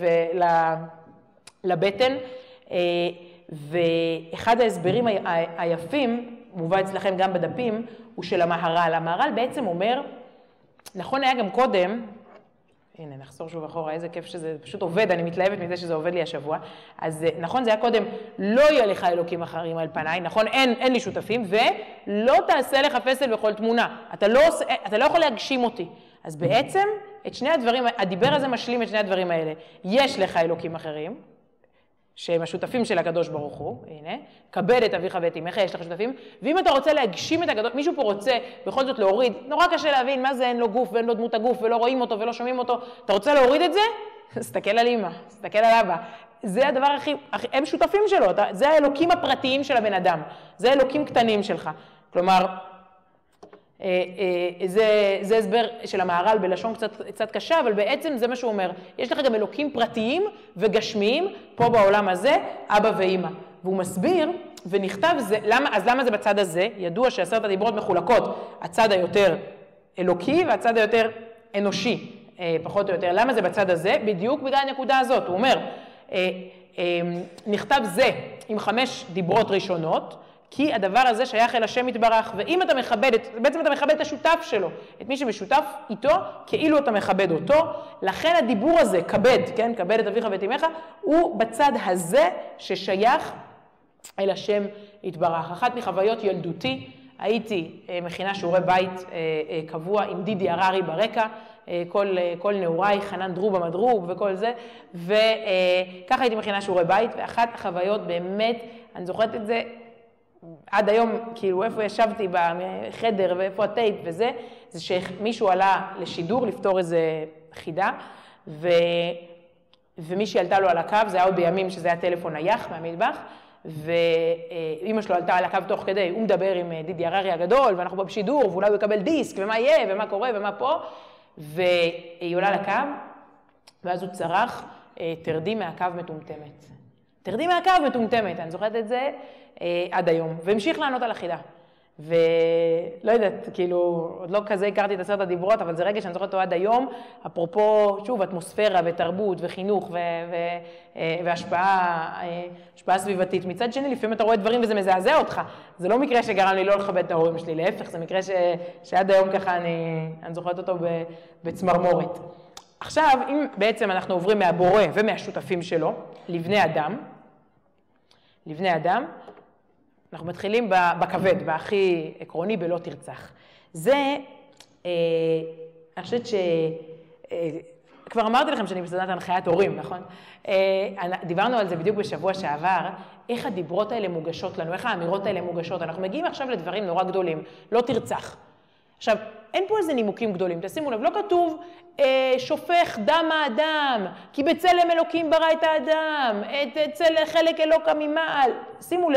לבטן, ואחד ההסברים היפים, מובא אצלכם גם בדפים, הוא של המהר"ל. המהר"ל בעצם אומר, נכון היה גם קודם, הנה נחזור שוב אחורה, איזה כיף שזה פשוט עובד, אני מתלהבת מזה שזה עובד לי השבוע, אז נכון זה היה קודם, לא יהיה לך אלוקים אחרים על פניי, נכון אין לי שותפים, ולא תעשה לך פסל בכל תמונה, אתה לא יכול להגשים אותי. אז בעצם את שני הדברים, הדיבר הזה משלים את שני הדברים האלה, יש לך אלוקים אחרים, שהם השותפים של הקדוש ברוך הוא, הנה, כבד את אביך ואת אמך, יש לך שותפים, ואם אתה רוצה להגשים את הקדוש, מישהו פה רוצה בכל זאת להוריד, נורא קשה להבין מה זה אין לו גוף ואין לו דמות הגוף ולא רואים אותו ולא שומעים אותו, אתה רוצה להוריד את זה? תסתכל על אמא, תסתכל על אבא, זה הדבר הם שותפים שלו, זה האלוקים הפרטיים של הבן אדם, זה האלוקים קטנים שלך, כלומר, זה הסבר של המהר"ל בלשון קצת קשה, אבל בעצם זה מה שהוא אומר. יש לך גם אלוקים פרטיים וגשמיים פה בעולם הזה, אבא ואמא. והוא מסביר, ונכתב זה, אז למה זה בצד הזה? ידוע ש10 הדיברות מחולקות, הצד היותר אלוקי והצד היותר אנושי, פחות או יותר. למה זה בצד הזה? בדיוק בגלל הנקודה הזאת. הוא אומר, נכתב זה עם 5 דיברות ראשונות, כי הדבר הזה שייך אל השם יתברך, ואם אתה מכבד, בעצם אתה מכבד את השותף שלו, את מי שמשותף איתו, כאילו אתה מכבד אותו, לכן הדיבור הזה, כבד, כן, כבד את אביך ואת אמך, הוא בצד הזה ששייך אל השם יתברך. אחת מחוויות ילדותי, הייתי מכינה שיעורי בית קבוע עם דידי הררי ברקע, כל נעוריי, חנן דרוב המדרוב וכל זה, וככה הייתי מכינה שיעורי בית, ואחת החוויות באמת, אני זוכרת את זה, עד היום, כאילו, איפה ישבתי בחדר ואיפה הטייפ וזה, זה שמישהו עלה לשידור לפתור איזה חידה, ומישהי עלתה לו על הקו, זה היה עוד בימים שזה היה טלפון נייח מהמטבח, ואמא שלו עלתה על הקו תוך כדי, הוא מדבר עם דידי הררי הגדול, ואנחנו בשידור, ואולי הוא יקבל דיסק, ומה יהיה, ומה קורה, ומה פה, והיא עולה לקו, ואז הוא צרח, תרדי מהקו מטומטמת. תרדי מהקו מטומטמת, אני זוכרת את זה, עד היום, והמשיך לענות על החידה. ולא יודעת, כאילו, עוד לא כזה הכרתי את 10 הדיברות, אבל זה רגע שאני זוכרת אותו עד היום, אפרופו, שוב, אטמוספירה ותרבות וחינוך והשפעה סביבתית. מצד שני, לפעמים אתה רואה דברים וזה מזעזע אותך. זה לא מקרה שגרם לי לא לכבד את ההורים שלי, להפך, זה מקרה שעד היום ככה אני זוכרת אותו בצמרמורת. עכשיו, אם בעצם אנחנו עוברים מהבורא ומהשותפים שלו, לבני אדם, אנחנו מתחילים בכבד, בהכי עקרוני, בלא תרצח. זה, אני חושבת כבר אמרתי לכם שאני בסדנת הנחיית הורים, נכון? דיברנו על זה בדיוק בשבוע שעבר, איך הדיברות האלה מוגשות לנו, איך האמירות האלה מוגשות. אנחנו מגיעים עכשיו לדברים נורא גדולים, לא תרצח. עכשיו, אין פה איזה נימוקים גדולים, תשימו לב, לא כתוב שופך דם האדם, כי בצלם אלוקים ברא את האדם, את צל חלק אלוקה ממעל. שימו לב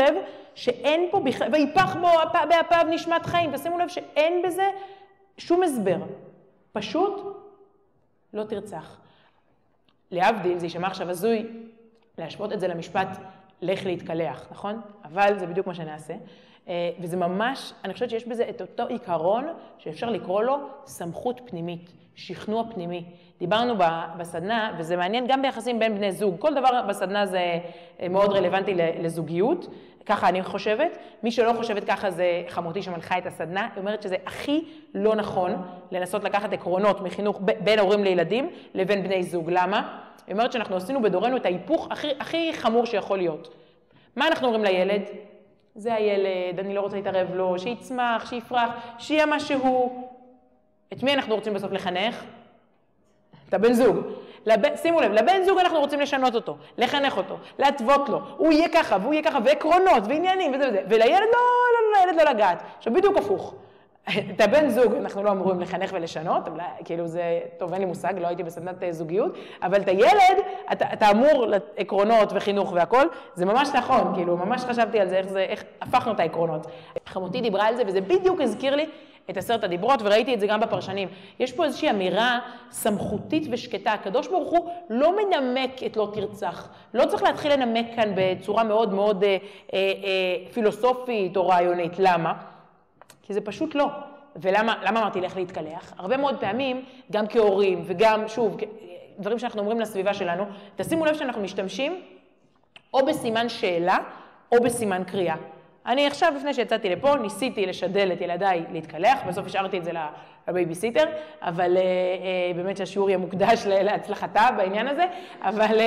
שאין פה בכלל, ויפח בו באפיו נשמת חיים, תשימו לב שאין בזה שום הסבר. פשוט לא תרצח. להבדיל, זה יישמע עכשיו הזוי, להשוות את זה למשפט, לך להתקלח, נכון? אבל זה בדיוק מה שנעשה. וזה ממש, אני חושבת שיש בזה את אותו עיקרון שאפשר לקרוא לו סמכות פנימית, שכנוע פנימי. דיברנו בסדנה, וזה מעניין גם ביחסים בין בני זוג. כל דבר בסדנה זה מאוד רלוונטי לזוגיות, ככה אני חושבת. מי שלא חושבת ככה זה חמותי שמנחה את הסדנה. היא אומרת שזה הכי לא נכון לנסות לקחת עקרונות מחינוך בין הורים לילדים לבין בני זוג. למה? היא אומרת שאנחנו עשינו בדורנו את ההיפוך הכי חמור שיכול להיות. מה אנחנו אומרים לילד? זה הילד, אני לא רוצה להתערב לו, שיצמח, שיפרח, שיהיה מה שהוא. את מי אנחנו רוצים בסוף לחנך? את הבן זוג. שימו לב, לבן זוג אנחנו רוצים לשנות אותו, לחנך אותו, להתוות לו. הוא יהיה ככה, והוא יהיה ככה, ועקרונות, ועניינים, וזה וזה. ולילד לילד לא לגעת. עכשיו בדיוק הפוך. את הבן זוג אנחנו לא אמורים לחנך ולשנות, אבל כאילו זה, טוב, אין לי מושג, לא הייתי בסדנת זוגיות, אבל את הילד, אתה אמור לעקרונות וחינוך והכל, זה ממש נכון, כאילו, ממש חשבתי על זה, איך הפכנו את העקרונות. חמותי דיברה על זה, וזה בדיוק הזכיר לי את 10 הדיברות, וראיתי את זה גם בפרשנים. יש פה איזושהי אמירה סמכותית ושקטה. הקדוש ברוך הוא לא מנמק את לא תרצח. לא צריך להתחיל לנמק כאן בצורה מאוד מאוד פילוסופית או רעיונית. למה? כי זה פשוט לא. ולמה אמרתי לך להתקלח? הרבה מאוד פעמים, גם כהורים וגם, שוב, דברים שאנחנו אומרים לסביבה שלנו, תשימו לב שאנחנו משתמשים או בסימן שאלה או בסימן קריאה. אני עכשיו, לפני שיצאתי לפה, ניסיתי לשדל את ילדיי להתקלח, בסוף השארתי את זה לבייביסיטר, אבל באמת שהשיעור יהיה מוקדש להצלחתה בעניין הזה, אבל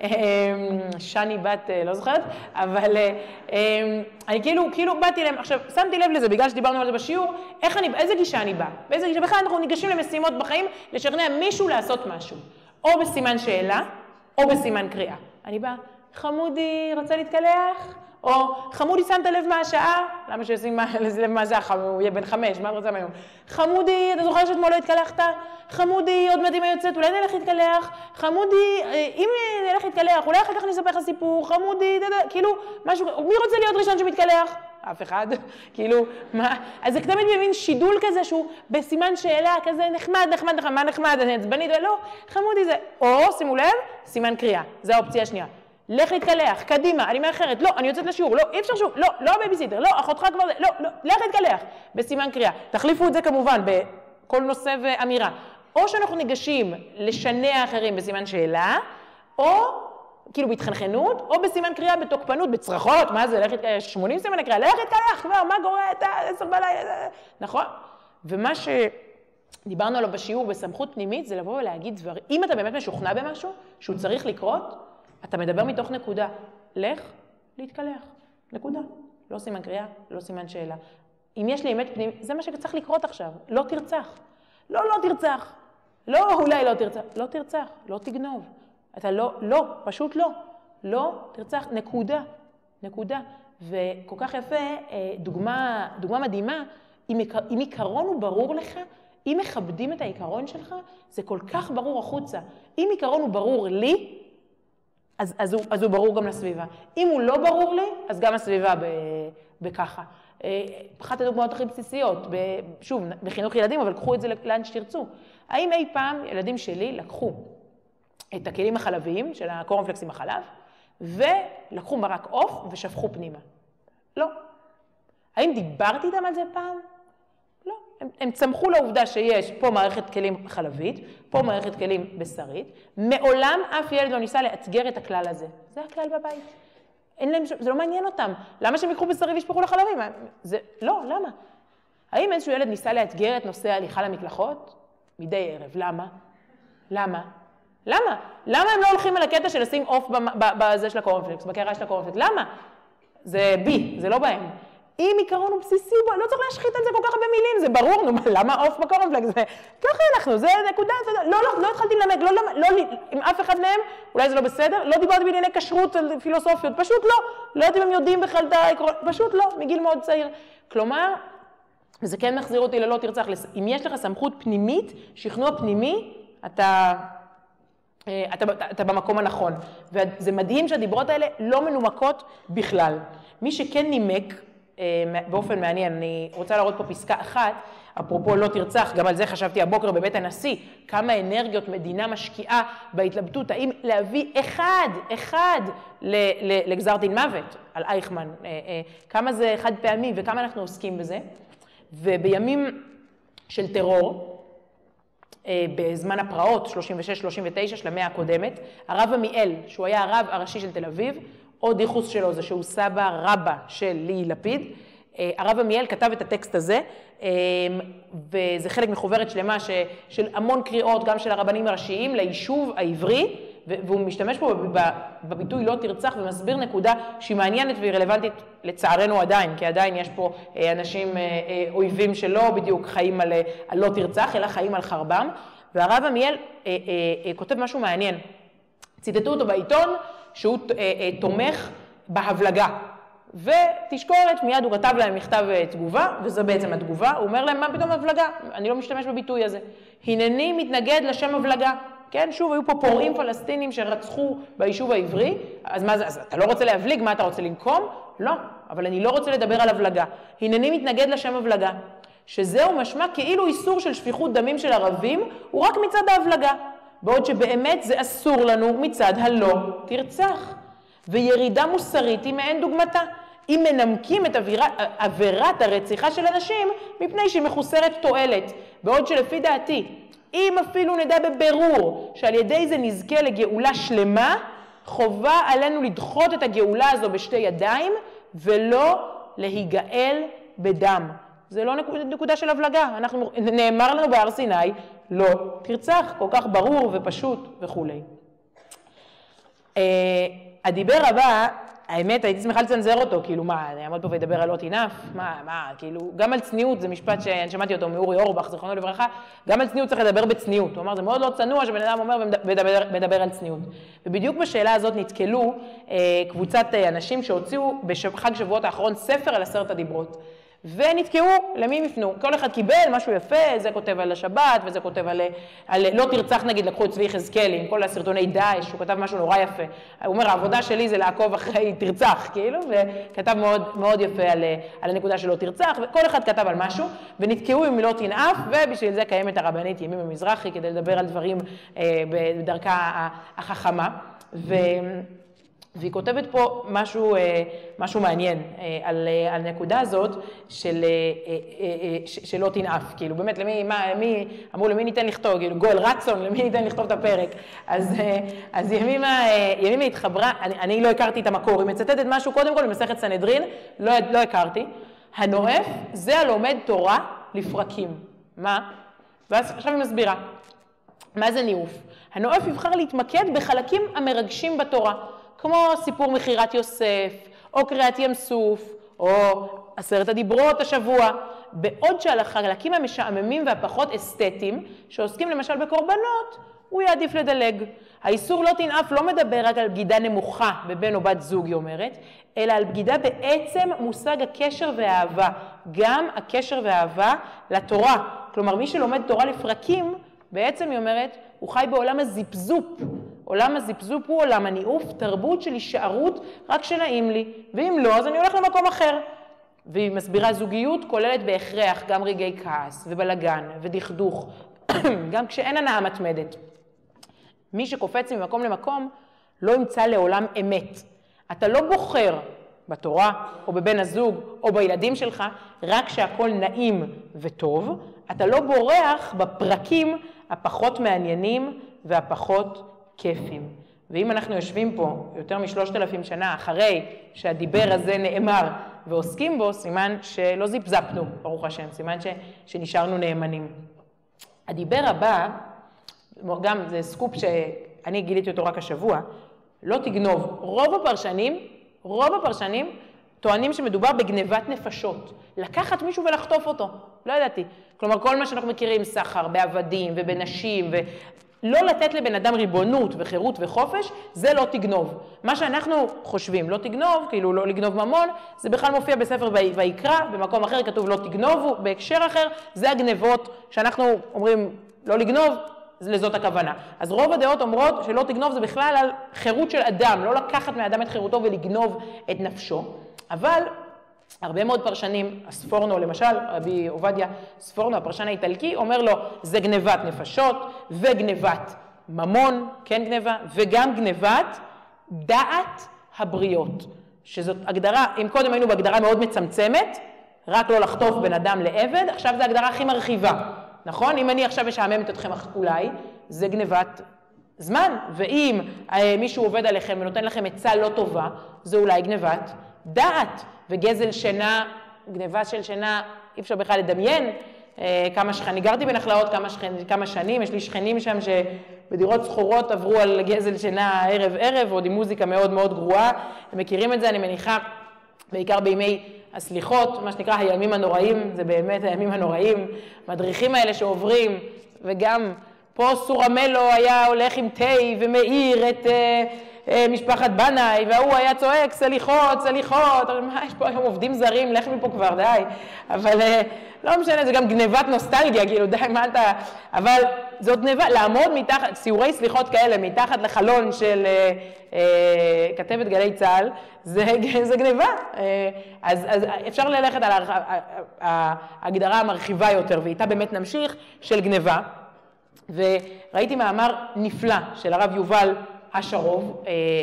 שני בת, לא זוכרת, אבל אני כאילו באתי להם, עכשיו שמתי לב לזה בגלל שדיברנו על זה בשיעור, באיזה גישה אני באה? באיזה גישה? בכלל אנחנו ניגשים למשימות בחיים, לשכנע מישהו לעשות משהו, או בסימן שאלה, או בסימן קריאה. אני באה, חמודי, רוצה להתקלח? או חמודי, שמת לב מה השעה? למה שישים לב מה זה? הוא יהיה בן 5, מה את רוצה מהיום? חמודי, אתה זוכר שאתמול לא התקלחת? חמודי, עוד מעט אמא יוצאת, אולי נלך להתקלח? חמודי, אם נלך להתקלח, אולי אחר כך נספר לך סיפור? חמודי, כאילו, משהו, מי רוצה להיות ראשון שמתקלח? אף אחד, כאילו, מה? אז זה תמיד במין שידול כזה שהוא בסימן שאלה, כזה נחמד, מה נחמד, אני עצבנית, לא, חמודי זה, או, שימו לב, סימן קריאה, זו האופציה השנייה. לך להתקלח, קדימה, אני מאחרת, לא, אני יוצאת לשיעור, לא, אי אפשר שיעור, לא בייביסיטר, לא, אחותך כבר, לא, לך להתקלח, בסימן קריאה. תחליפו את זה כמובן בכל נושא ואמירה. או שאנחנו ניגשים לשנע אחרים בסימן שאלה, או כאילו בהתחנחנות, או בסימן קריאה בתוקפנות, בצרחות, מה זה, לך להתקלח, 80 סימן קריאה, לך להתקלח, כבר, מה קורה, אתה 10 בלילה, נכון? ומה שדיברנו עליו בשיעור בסמכות פנימית, זה לבוא ולהגיד דברים. אם אתה באמת משוכנע במשהו שהוא צריך לקרות, אתה מדבר מתוך נקודה, לך להתקלח, נקודה. לא סימן קריאה, לא סימן שאלה. אם יש לי אמת פנימית, זה מה שצריך לקרות עכשיו, לא תרצח. לא תרצח. לא, אולי לא תרצח. לא תרצח, לא תגנוב. אתה לא, פשוט לא. לא תרצח, נקודה. וכל כך יפה, דוגמה מדהימה, אם עיקרון הוא ברור לך, אם מכבדים את העיקרון שלך, זה כל כך ברור החוצה. אם עיקרון הוא ברור לי, אז הוא ברור גם לסביבה. אם הוא לא ברור לי, אז גם הסביבה בככה. אחת הדוגמאות הכי בסיסיות, שוב, בחינוך ילדים, אבל קחו את זה לאן שתרצו. האם אי פעם ילדים שלי לקחו את הכלים החלביים של הקורנפלקס עם החלב, ולקחו מרק עוף ושפכו פנימה? לא. האם דיברתי איתם על זה פעם? לא. הם צמחו לעובדה שיש פה מערכת כלים חלבית, פה מערכת כלים בשרית. מעולם אף ילד לא ניסה לאתגר את הכלל הזה. זה הכלל בבית. זה לא מעניין אותם. למה שהם יקחו בשרי וישפכו לחלבים? לא, למה? האם איזשהו ילד ניסה לאתגר את נושא ההליכה למקלחות? מדי ערב. למה? למה הם לא הולכים על הקטע של לשים עוף בזה של הקורנפלקס, בקערה של הקורנפלקס? למה? זה בי, זה לא בהם. אם עיקרון הוא בסיסי, לא צריך להשחית על זה כל כך הרבה מילים, זה ברור, למה עוף בקורנפלקס? ככה אנחנו, זה נקודה, לא התחלתי ללמד, עם אף אחד מהם, אולי זה לא בסדר, לא דיברתי בענייני כשרות על פילוסופיות, פשוט לא יודעת אם הם יודעים בכלל את העקרון, פשוט לא, מגיל מאוד צעיר. כלומר, וזה כן מחזיר אותי ללא תרצח, אם יש לך סמכות פנימית, שכנוע פנימי, אתה אתה במקום הנכון. וזה מדהים שהדיברות האלה לא מנומקות בכלל. מי שכן נימק, באופן מעניין, אני רוצה להראות פה פסקה אחת, אפרופו לא תרצח, גם על זה חשבתי הבוקר בבית הנשיא, כמה אנרגיות מדינה משקיעה בהתלבטות, האם להביא אחד לגזר דין מוות על אייכמן, כמה זה חד פעמי וכמה אנחנו עוסקים בזה, ובימים של טרור, בזמן הפרעות, 36-39 של המאה הקודמת, הרב עמיאל, שהוא היה הרב הראשי של תל אביב, עוד ייחוס שלו זה שהוא סבא רבא של לי לפיד, הרב עמיאל כתב את הטקסט הזה, וזה חלק מחוברת שלמה של המון קריאות, גם של הרבנים הראשיים, ליישוב העברי, והוא משתמש פה בביטוי לא תרצח, ומסביר נקודה שהיא מעניינת והיא רלוונטית לצערנו עדיין, כי עדיין יש פה אנשים אויבים שלא בדיוק חיים על לא תרצח, אלא חיים על חרבם, והרב עמיאל כותב משהו מעניין. ציטטו אותו בעיתון שהוא תומך בהבלגה, ותשקורת, מיד הוא כתב להם מכתב תגובה, וזו בעצם התגובה, הוא אומר להם, מה פתאום הבלגה? אני לא משתמש בביטוי הזה. הנני מתנגד לשם הבלגה. כן, שוב, היו פה פורעים פלסטינים שרצחו ביישוב העברי, אז מה זה, אז אתה לא רוצה להבליג, מה אתה רוצה לנקום? לא, אבל אני לא רוצה לדבר על הבלגה. הנני מתנגד לשם הבלגה, שזהו משמע כאילו איסור של שפיכות דמים של ערבים, הוא רק מצד ההבלגה, בעוד שבאמת זה אסור לנו מצד הלא תרצח. וירידה מוסרית היא מעין דוגמתה. אם מנמקים את עבירת הרציחה של אנשים, מפני שהיא מחוסרת תועלת. בעוד שלפי דעתי, אם אפילו נדע בבירור שעל ידי זה נזכה לגאולה שלמה, חובה עלינו לדחות את הגאולה הזו בשתי ידיים, ולא להיגאל בדם. זה לא נקודה של הבלגה. נאמר לנו בהר סיני, לא תרצח, כל כך ברור ופשוט וכו'. הדיבר הבא, האמת, הייתי שמחה לצנזר אותו, כאילו מה, אני אעמוד פה וידבר על לא תינף? מה, כאילו, גם על צניעות, זה משפט שאני שמעתי אותו מאורי אורבך, זכרונו לברכה, גם על צניעות צריך לדבר בצניעות. הוא אמר, זה מאוד לא צנוע שבן אדם אומר ומדבר על צניעות. ובדיוק בשאלה הזאת נתקלו קבוצת אנשים שהוציאו בחג שבועות האחרון ספר על 10 הדיברות. ונתקעו, למי הם יפנו? כל אחד קיבל משהו יפה, זה כותב על השבת, וזה כותב על לא תרצח נגיד, לקחו את צבי יחזקאלי, עם כל הסרטוני דאעש, הוא כתב משהו נורא יפה. הוא אומר, העבודה שלי זה לעקוב אחרי תרצח, כאילו, וכתב מאוד, מאוד יפה על הנקודה של לא תרצח, וכל אחד כתב על משהו, ונתקעו עם לא תנאף, ובשביל זה קיימת הרבנית ימים המזרחי, כדי לדבר על דברים בדרכה החכמה. והיא כותבת פה משהו מעניין על הנקודה הזאת של לא תנאף, כאילו באמת אמרו למי ניתן לכתוב, כאילו גואל רצון, למי ניתן לכתוב את הפרק, אז ימימה התחברה, אני לא הכרתי את המקור, היא מצטטת משהו קודם כל במסכת סנהדרין, לא הכרתי, הנואף זה הלומד תורה לפרקים, מה? ואז עכשיו היא מסבירה, מה זה ניאוף? הנואף יבחר להתמקד בחלקים המרגשים בתורה, כמו סיפור מחירת יוסף, או קריאת ים סוף, או 10 הדיברות השבוע, בעוד שעל החלקים המשעממים והפחות אסתטיים, שעוסקים למשל בקורבנות, הוא יעדיף לדלג. האיסור לא תנאף לא מדבר רק על בגידה נמוכה בבן או בת זוג, היא אומרת, אלא על בגידה בעצם מושג הקשר והאהבה, גם הקשר והאהבה לתורה. כלומר, מי שלומד תורה לפרקים, בעצם היא אומרת, הוא חי בעולם הזיפזופ. עולם הזיפזופ הוא עולם הניאוף, תרבות של הישארות רק שנעים לי, ואם לא, אז אני הולך למקום אחר. והיא מסבירה זוגיות כוללת בהכרח גם רגעי כעס ובלגן ודכדוך, גם כשאין הנאה מתמדת. מי שקופץ ממקום למקום לא ימצא לעולם אמת. אתה לא בוחר בתורה או בבן הזוג או בילדים שלך, רק שהכל נעים וטוב, אתה לא בורח בפרקים הפחות מעניינים והפחות כיפים. ואם אנחנו יושבים פה יותר מ3,000 שנה אחרי שהדיבר הזה נאמר ועוסקים בו, סימן שלא זיפזפנו, ברוך השם, סימן שנשארנו נאמנים. הדיבר הבא, גם זה סקופ שאני גיליתי אותו רק השבוע, לא תגנוב. רוב הפרשנים טוענים שמדובר בגנבת נפשות. לקחת מישהו ולחטוף אותו, לא ידעתי. כלומר, כל מה שאנחנו מכירים, סחר בעבדים ובנשים לא לתת לבן אדם ריבונות וחירות וחופש, זה לא תגנוב. מה שאנחנו חושבים, לא תגנוב, כאילו לא לגנוב ממון, זה בכלל מופיע בספר ויקרא, במקום אחר כתוב לא תגנובו, בהקשר אחר, זה הגנבות שאנחנו אומרים לא לגנוב, לזאת הכוונה. אז רוב הדעות אומרות שלא תגנוב זה בכלל על חירות של אדם, לא לקחת מאדם את חירותו ולגנוב את נפשו. אבל הרבה מאוד פרשנים, הספורנו למשל, רבי עובדיה ספורנו, הפרשן האיטלקי, אומר לו, זה גנבת נפשות וגנבת ממון, כן גנבה, וגם גנבת דעת הבריות. שזאת הגדרה, אם קודם היינו בהגדרה מאוד מצמצמת, רק לא לחטוף בן אדם לעבד, עכשיו זו הגדרה הכי מרחיבה. נכון? אם אני עכשיו משעממת אתכם אולי, זה גנבת זמן. ואם מישהו עובד עליכם ונותן לכם עצה לא טובה, זה אולי גנבת דעת. וגזל שינה, גנבה של שינה, אי אפשר בכלל לדמיין. אני גרתי בנחלאות כמה שנים, יש לי שכנים שם שבדירות סחורות עברו על גזל שינה ערב, עוד עם מוזיקה מאוד מאוד גרועה. הם מכירים את זה, אני מניחה, בעיקר בימי הסליחות, מה שנקרא הימים הנוראים, זה באמת הימים הנוראים, מדריכים האלה שעוברים, וגם פה סורמלו היה הולך עם תה ומאיר את משפחת בנאי, והוא היה צועק, סליחות, מה יש פה היום עובדים זרים, לך מפה כבר, די, אבל לא משנה, זה גם גנבת נוסטלגיה, כאילו די, מה אתה, אבל זאת גנבה, לעמוד מתחת, סיורי סליחות כאלה, מתחת לחלון של כתבת גלי צהל, זה גנבה. אז אפשר ללכת על ההגדרה המרחיבה יותר, ואיתה באמת נמשיך, של גנבה. וראיתי מאמר נפלא של הרב יובל אשרוב,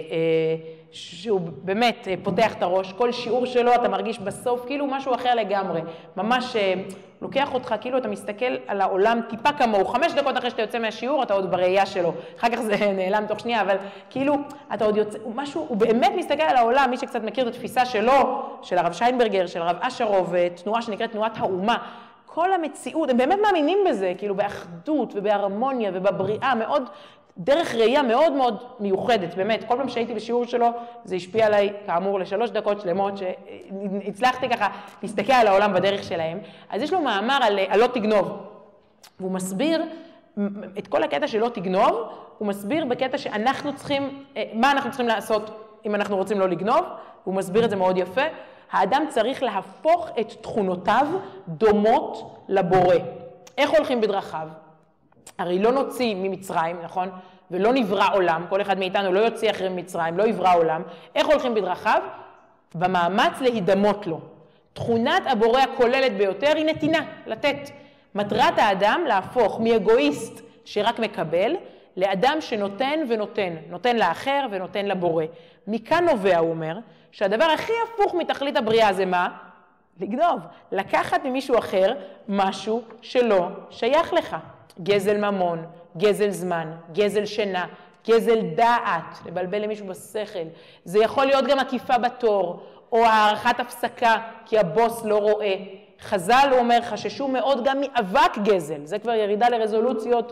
שהוא באמת פותח את הראש, כל שיעור שלו אתה מרגיש בסוף כאילו משהו אחר לגמרי, ממש לוקח אותך, כאילו אתה מסתכל על העולם טיפה כמוהו, 5 דקות אחרי שאתה יוצא מהשיעור אתה עוד בראייה שלו, אחר כך זה נעלם תוך שנייה, אבל כאילו אתה עוד יוצא, הוא באמת מסתכל על העולם, מי שקצת מכיר את התפיסה שלו, של הרב שיינברגר, של הרב אשרוב, תנועה שנקראת תנועת האומה, כל המציאות, הם באמת מאמינים בזה, כאילו באחדות ובהרמוניה ובבריאה, מאוד, דרך ראייה מאוד מאוד מיוחדת, באמת, כל פעם שהייתי בשיעור שלו, זה השפיע עליי, כאמור, ל3 דקות שלמות, שהצלחתי ככה להסתכל על העולם בדרך שלהם. אז יש לו מאמר על לא תגנוב, והוא מסביר את כל הקטע של לא תגנוב, הוא מסביר בקטע שאנחנו צריכים, מה אנחנו צריכים לעשות אם אנחנו רוצים לא לגנוב, הוא מסביר את זה מאוד יפה. האדם צריך להפוך את תכונותיו דומות לבורא. איך הולכים בדרכיו? הרי לא נוציא ממצרים, נכון? ולא נברא עולם, כל אחד מאיתנו לא יוציא אחרי מצרים, לא יברא עולם. איך הולכים בדרכיו? במאמץ להידמות לו. תכונת הבורא הכוללת ביותר היא נתינה, לתת. מטרת האדם להפוך מאגואיסט שרק מקבל, לאדם שנותן ונותן, נותן לאחר ונותן לבורא. מכאן נובע, הוא אומר, שהדבר הכי הפוך מתכלית הבריאה זה מה? לגנוב, לקחת ממישהו אחר משהו שלא שייך לך. גזל ממון, גזל זמן, גזל שינה, גזל דעת, לבלבל למישהו בשכל. זה יכול להיות גם עקיפה בתור, או הערכת הפסקה, כי הבוס לא רואה. חז"ל, הוא אומר, חששו מאוד גם מאבק גזל. זה כבר ירידה לרזולוציות.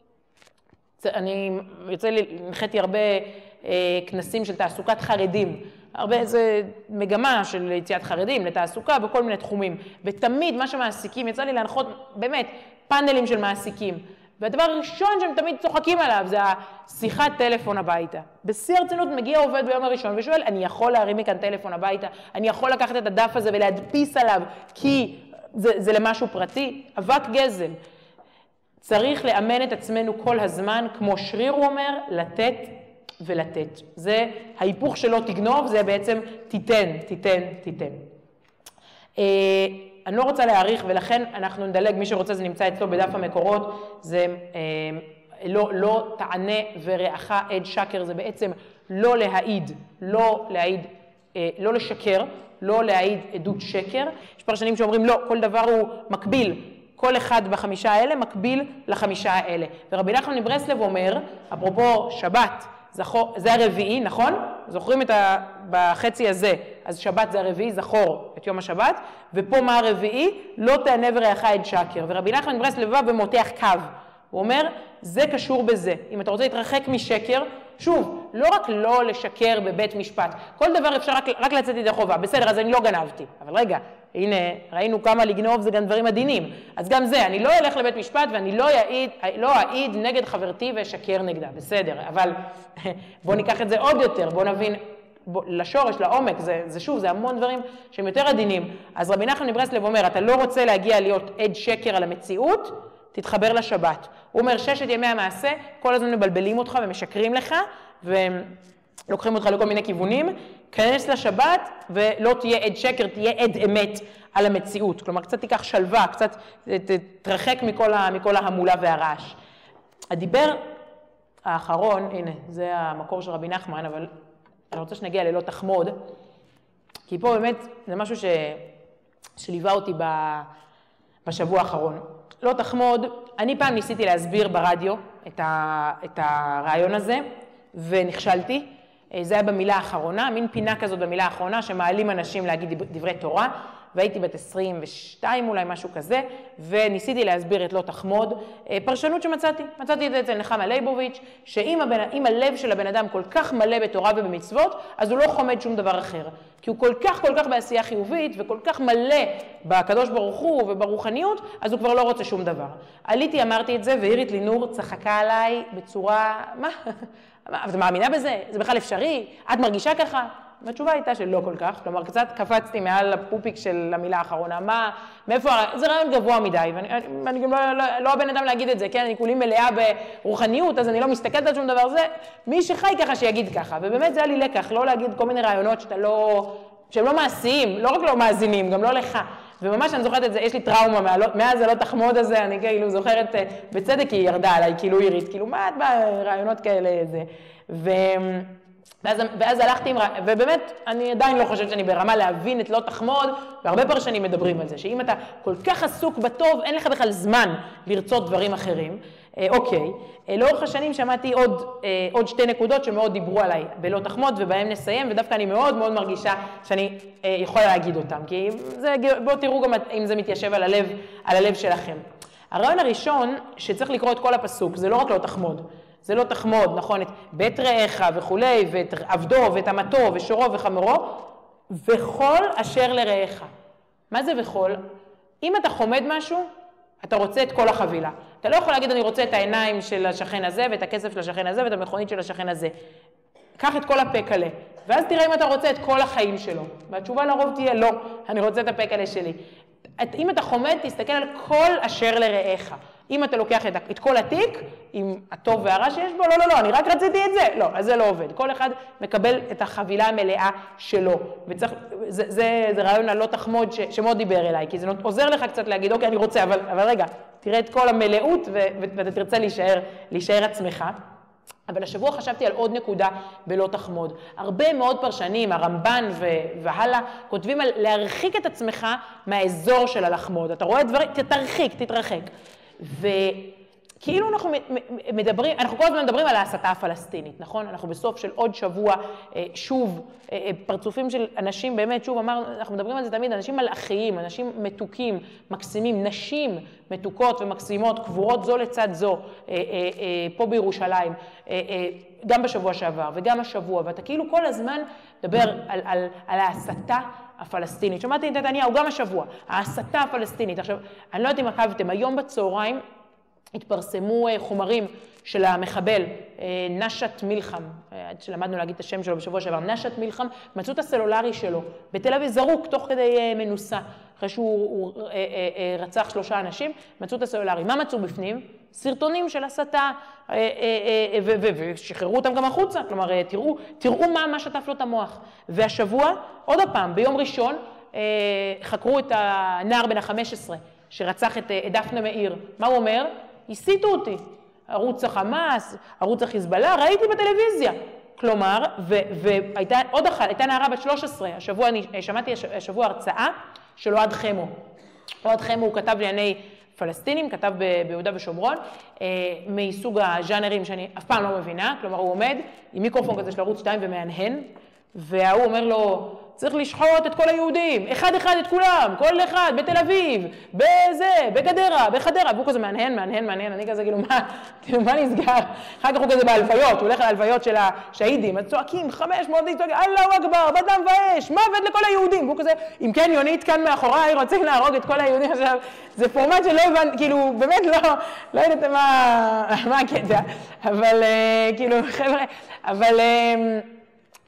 אני הנחיתי הרבה כנסים של תעסוקת חרדים. הרבה איזה מגמה של יציאת חרדים לתעסוקה בכל מיני תחומים. ותמיד מה שמעסיקים, יצא לי להנחות באמת פאנלים של מעסיקים. והדבר הראשון שהם תמיד צוחקים עליו זה השיחת טלפון הביתה. בשיא הרצינות מגיע עובד ביום הראשון ושואל, אני יכול להרים מכאן טלפון הביתה? אני יכול לקחת את הדף הזה ולהדפיס עליו כי זה למשהו פרטי? אבק גזל. צריך לאמן את עצמנו כל הזמן, כמו שריר הוא אומר, לתת ולתת. זה ההיפוך שלא תגנוב, זה בעצם תיתן. אני לא רוצה להאריך, ולכן אנחנו נדלג, מי שרוצה זה נמצא אצלו בדף המקורות, זה לא תענה ורעך עד שקר, זה בעצם לא להעיד, לא לשקר, לא להעיד עדות שקר. יש פרשנים שאומרים לא, כל דבר הוא מקביל, כל אחד ב5 האלה מקביל ל5 האלה. ורבי נחמן מברסלב אומר, אפרופו שבת, זה הרביעי, נכון? זוכרים בחצי הזה, אז שבת זה הרביעי, זכור את יום השבת, ופה מה הרביעי? לא תענה ורעך עד שקר. ורבי נחמן מברסלב בא ומותח קו. הוא אומר, זה קשור בזה. אם אתה רוצה להתרחק משקר, שוב, לא רק לא לשקר בבית משפט. כל דבר אפשר רק לצאת ידי חובה. בסדר, אז אני לא גנבתי. אבל רגע, הנה, ראינו כמה לגנוב זה גם דברים עדינים. אז גם זה, אני לא אלך לבית משפט ואני לא אעיד נגד חברתי ואשקר נגדה. בסדר, אבל בוא ניקח את זה עוד יותר, בוא נבין לשורש, לעומק, זה שוב, זה המון דברים שהם יותר עדינים. אז רבי נחמן מברסלב אומר, אתה לא רוצה להגיע להיות עד שקר על המציאות, תתחבר לשבת. הוא אומר, 6 ימי המעשה, כל הזמן מבלבלים אותך ומשקרים לך, ולוקחים אותך לכל מיני כיוונים, כנס לשבת ולא תהיה עד שקר, תהיה עד אמת על המציאות. כלומר, קצת תיקח שלווה, קצת תתרחק מכל ההמולה והרעש. הדיבר האחרון, הנה, זה המקור של רבי נחמן, אבל אני רוצה שנגיע ללא תחמוד, כי פה באמת זה משהו שליווה אותי בשבוע האחרון. לא תחמוד, אני פעם ניסיתי להסביר ברדיו את הרעיון הזה, ונכשלתי. זה היה במילה האחרונה, מין פינה כזאת במילה האחרונה, שמעלים אנשים להגיד דברי תורה, והייתי בת 22 אולי משהו כזה, וניסיתי להסביר את לא תחמוד, פרשנות שמצאתי את זה אצל נחמה ליבוביץ', שאם הלב של הבן אדם כל כך מלא בתורה ובמצוות, אז הוא לא חומד שום דבר אחר. כי הוא כל כך בעשייה חיובית, וכל כך מלא בקדוש ברוך הוא וברוחניות, אז הוא כבר לא רוצה שום דבר. עליתי, אמרתי את זה, ואירית לינור צחקה עליי בצורה, מה? את מאמינה בזה? זה בכלל אפשרי? את מרגישה ככה? והתשובה הייתה שלא כל כך, כלומר קצת קפצתי מעל הפופיק של המילה האחרונה, מאיפה, זה רעיון גבוה מדי, ואני גם לא הבן אדם להגיד את זה, כן, אני כולי מלאה ברוחניות, אז אני לא מסתכלת על שום דבר, זה מי שחי ככה שיגיד ככה, ובאמת זה היה לי לקח, לא להגיד כל מיני רעיונות שהם לא מעשיים, לא רק לא מאזינים, גם לא לך, וממש אני זוכרת את זה, יש לי טראומה, מאז זה לא תחמוד הזה, אני כאילו זוכרת, בצדק היא ירדה עליי, כאילו עירית, כאילו מה את ברעיונות כאלה, זה, ואז הלכתי, ובאמת אני עדיין לא חושבת שאני ברמה להבין את לא תחמוד, והרבה פרשנים מדברים על זה, שאם אתה כל כך עסוק בטוב, אין לך בכלל זמן לרצות דברים אחרים. אוקיי, לאורך השנים שמעתי עוד 2 נקודות שמאוד דיברו עליי בלא תחמוד, ובהם נסיים, ודווקא אני מאוד מרגישה שאני יכולה להגיד אותם, כי בואו תראו גם אם זה מתיישב על הלב שלכם. הרעיון הראשון שצריך לקרוא את כל הפסוק, זה לא רק לא תחמוד, זה לא תחמוד, נכון, את בית רעך וכולי, ואת עבדו ואת אמתו ושורו וחמורו, וכל אשר לרעך. מה זה וכל? אם אתה חומד משהו, אתה רוצה את כל החבילה. אתה לא יכול להגיד, אני רוצה את העיניים של השכן הזה, ואת הכסף של השכן הזה, ואת המכונית של השכן הזה. קח את כל הפקלה, ואז תראה אם אתה רוצה את כל החיים שלו. והתשובה לרוב תהיה לא, אני רוצה את הפקלה שלי. אם אתה חומד, תסתכל על כל אשר לרעך. אם אתה לוקח את כל התיק, עם הטוב והרע שיש בו, לא, אני רק רציתי את זה. לא, אז זה לא עובד. כל אחד מקבל את החבילה המלאה שלו. זה רעיון הלא תחמוד שמאוד דיבר אליי, כי זה עוזר לך קצת להגיד, אוקיי, אני רוצה, אבל רגע, תראה את כל המלאות ואתה תרצה להישאר עצמך. אבל השבוע חשבתי על עוד נקודה בלא תחמוד. הרבה מאוד פרשנים, הרמב"ן והלאה, כותבים על להרחיק את עצמך מהאזור של הלחמוד. אתה רואה דברים, תתרחק. וכאילו אנחנו כל הזמן מדברים על ההסתה הפלסטינית, נכון? אנחנו בסוף של עוד שבוע, שוב, פרצופים של אנשים, באמת, שוב, אנחנו מדברים על זה תמיד, אנשים מלאכיים, אנשים מתוקים, מקסימים, נשים מתוקות ומקסימות, קבורות זו לצד זו, פה בירושלים, גם בשבוע שעבר וגם השבוע, ואתה כאילו כל הזמן מדבר על ההסתה הפלסטינית. שמעתי את נתניהו גם השבוע, ההסתה הפלסטינית. עכשיו, אני לא יודעת אם עקבתם, היום בצהריים התפרסמו חומרים של המחבל, נשת מלחם, שלמדנו להגיד את השם שלו בשבוע שעבר, נשת מלחם, מצאו את הסלולרי שלו, בתל אביב זרוק תוך כדי מנוסה, אחרי שהוא רצח 3 אנשים, מצאו את הסלולרי. מה מצאו בפנים? סרטונים של הסתה, ושחררו אותם גם החוצה, כלומר, תראו מה שטף לו את המוח. והשבוע, עוד הפעם, ביום ראשון, חקרו את הנער בן ה-15, שרצח את דפנה מאיר. מה הוא אומר? הסיתו אותי. ערוץ החמאס, ערוץ החיזבאללה, ראיתי בטלוויזיה. כלומר, והייתה עוד אחת, הייתה נערה בת 13, השבוע, שמעתי השבוע הרצאה של אוהד חמו. אוהד חמו הוא כתב לענייני פלסטינים, כתב ביהודה ושומרון, מסוג הז'אנרים שאני אף פעם לא מבינה, כלומר הוא עומד עם מיקרופון כזה של ערוץ 2 ומענהן, והוא אומר לו, צריך לשחוט את כל היהודים, אחד את כולם, כל אחד, בתל אביב, בגדרה, בחדרה, והוא כזה מענהן, אני כזה כאילו מה נסגר? אחר כך הוא כזה בהלוויות, הוא הולך על ההלוויות של השהידים, אז צועקים 500 צועקים, אללהו אכבר, בדם ואש, מוות לכל היהודים, והוא כזה, אם כן יונית כאן מאחוריי, רוצים להרוג את כל היהודים, עכשיו, זה פורמט שלא הבנתי, כאילו, באמת לא יודעת מה הקטע, אבל כאילו, חבר'ה, אבל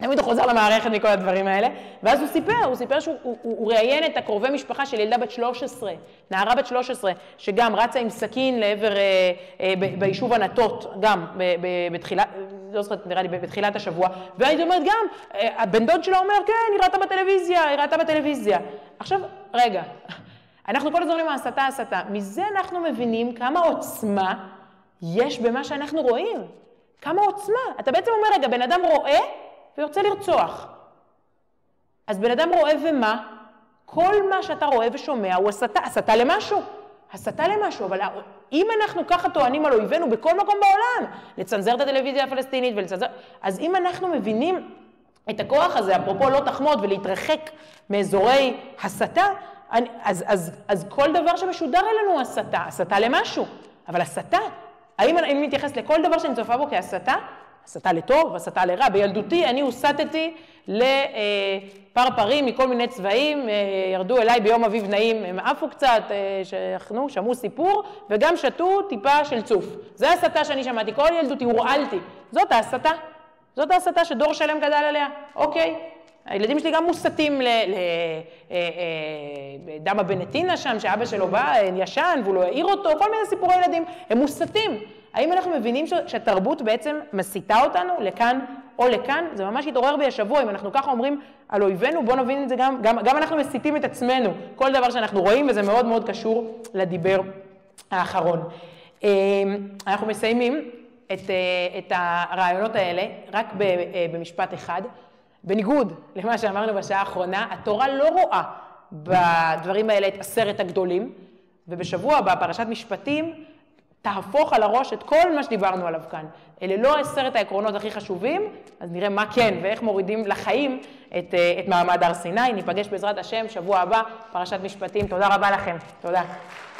תמיד הוא חוזר למערכת מכל הדברים האלה, ואז הוא סיפר שהוא ראיין את הקרובי משפחה של ילדה בת 13, נערה בת 13, שגם רצה עם סכין לעבר, ביישוב ענתות, גם בתחילת, לא זוכרת, נראה לי, בתחילת השבוע, והייתי אומרת גם, הבן דוד שלה אומר, כן, היא ראתה בטלוויזיה. עכשיו, רגע, אנחנו כל הזמן עם ההסתה, מזה אנחנו מבינים כמה עוצמה יש במה שאנחנו רואים. כמה עוצמה. אתה בעצם אומר, רגע, בן אדם רואה ויוצא לרצוח. אז בן אדם רואה ומה? כל מה שאתה רואה ושומע הוא הסתה למשהו. הסתה למשהו, אבל אם אנחנו ככה טוענים על אויבינו בכל מקום בעולם, לצנזר את הטלוויזיה הפלסטינית ולצנזר, אז אם אנחנו מבינים את הכוח הזה, אפרופו לא תחמוד ולהתרחק מאזורי הסתה, אז כל דבר שמשודר אלינו הוא הסתה למשהו. אבל הסתה, האם אני מתייחס לכל דבר שאני צופה בו כהסתה? הסתה לטוב, הסתה לרע. בילדותי אני הוסתתי לפרפרים מכל מיני צבעים, ירדו אליי ביום אביב נעים, הם עפו קצת, שמעו סיפור, וגם שתו טיפה של צוף. זו הסתה שאני שמעתי, כל ילדותי, הורעלתי. זאת ההסתה שדור שלם גדל עליה. אוקיי. הילדים שלי גם מוסתים לדמה בנטינה שם, שאבא שלו בא, ישן, והוא לא העיר אותו, כל מיני סיפורי ילדים. הם מוסתים. האם אנחנו מבינים שהתרבות בעצם מסיתה אותנו לכאן או לכאן? זה ממש התעורר בי השבוע. אם אנחנו ככה אומרים על אויבינו, בואו נבין את זה גם אנחנו מסיתים את עצמנו. כל דבר שאנחנו רואים, וזה מאוד מאוד קשור לדיבר האחרון. אנחנו מסיימים את הרעיונות האלה רק במשפט אחד. בניגוד למה שאמרנו בשעה האחרונה, התורה לא רואה בדברים האלה את 10 הגדולים, ובשבוע הבא, פרשת משפטים, תהפוך על הראש את כל מה שדיברנו עליו כאן. אלה לא 10 העקרונות הכי חשובים, אז נראה מה כן ואיך מורידים לחיים את מעמד הר סיני. ניפגש בעזרת השם שבוע הבא, פרשת משפטים. תודה רבה לכם. תודה.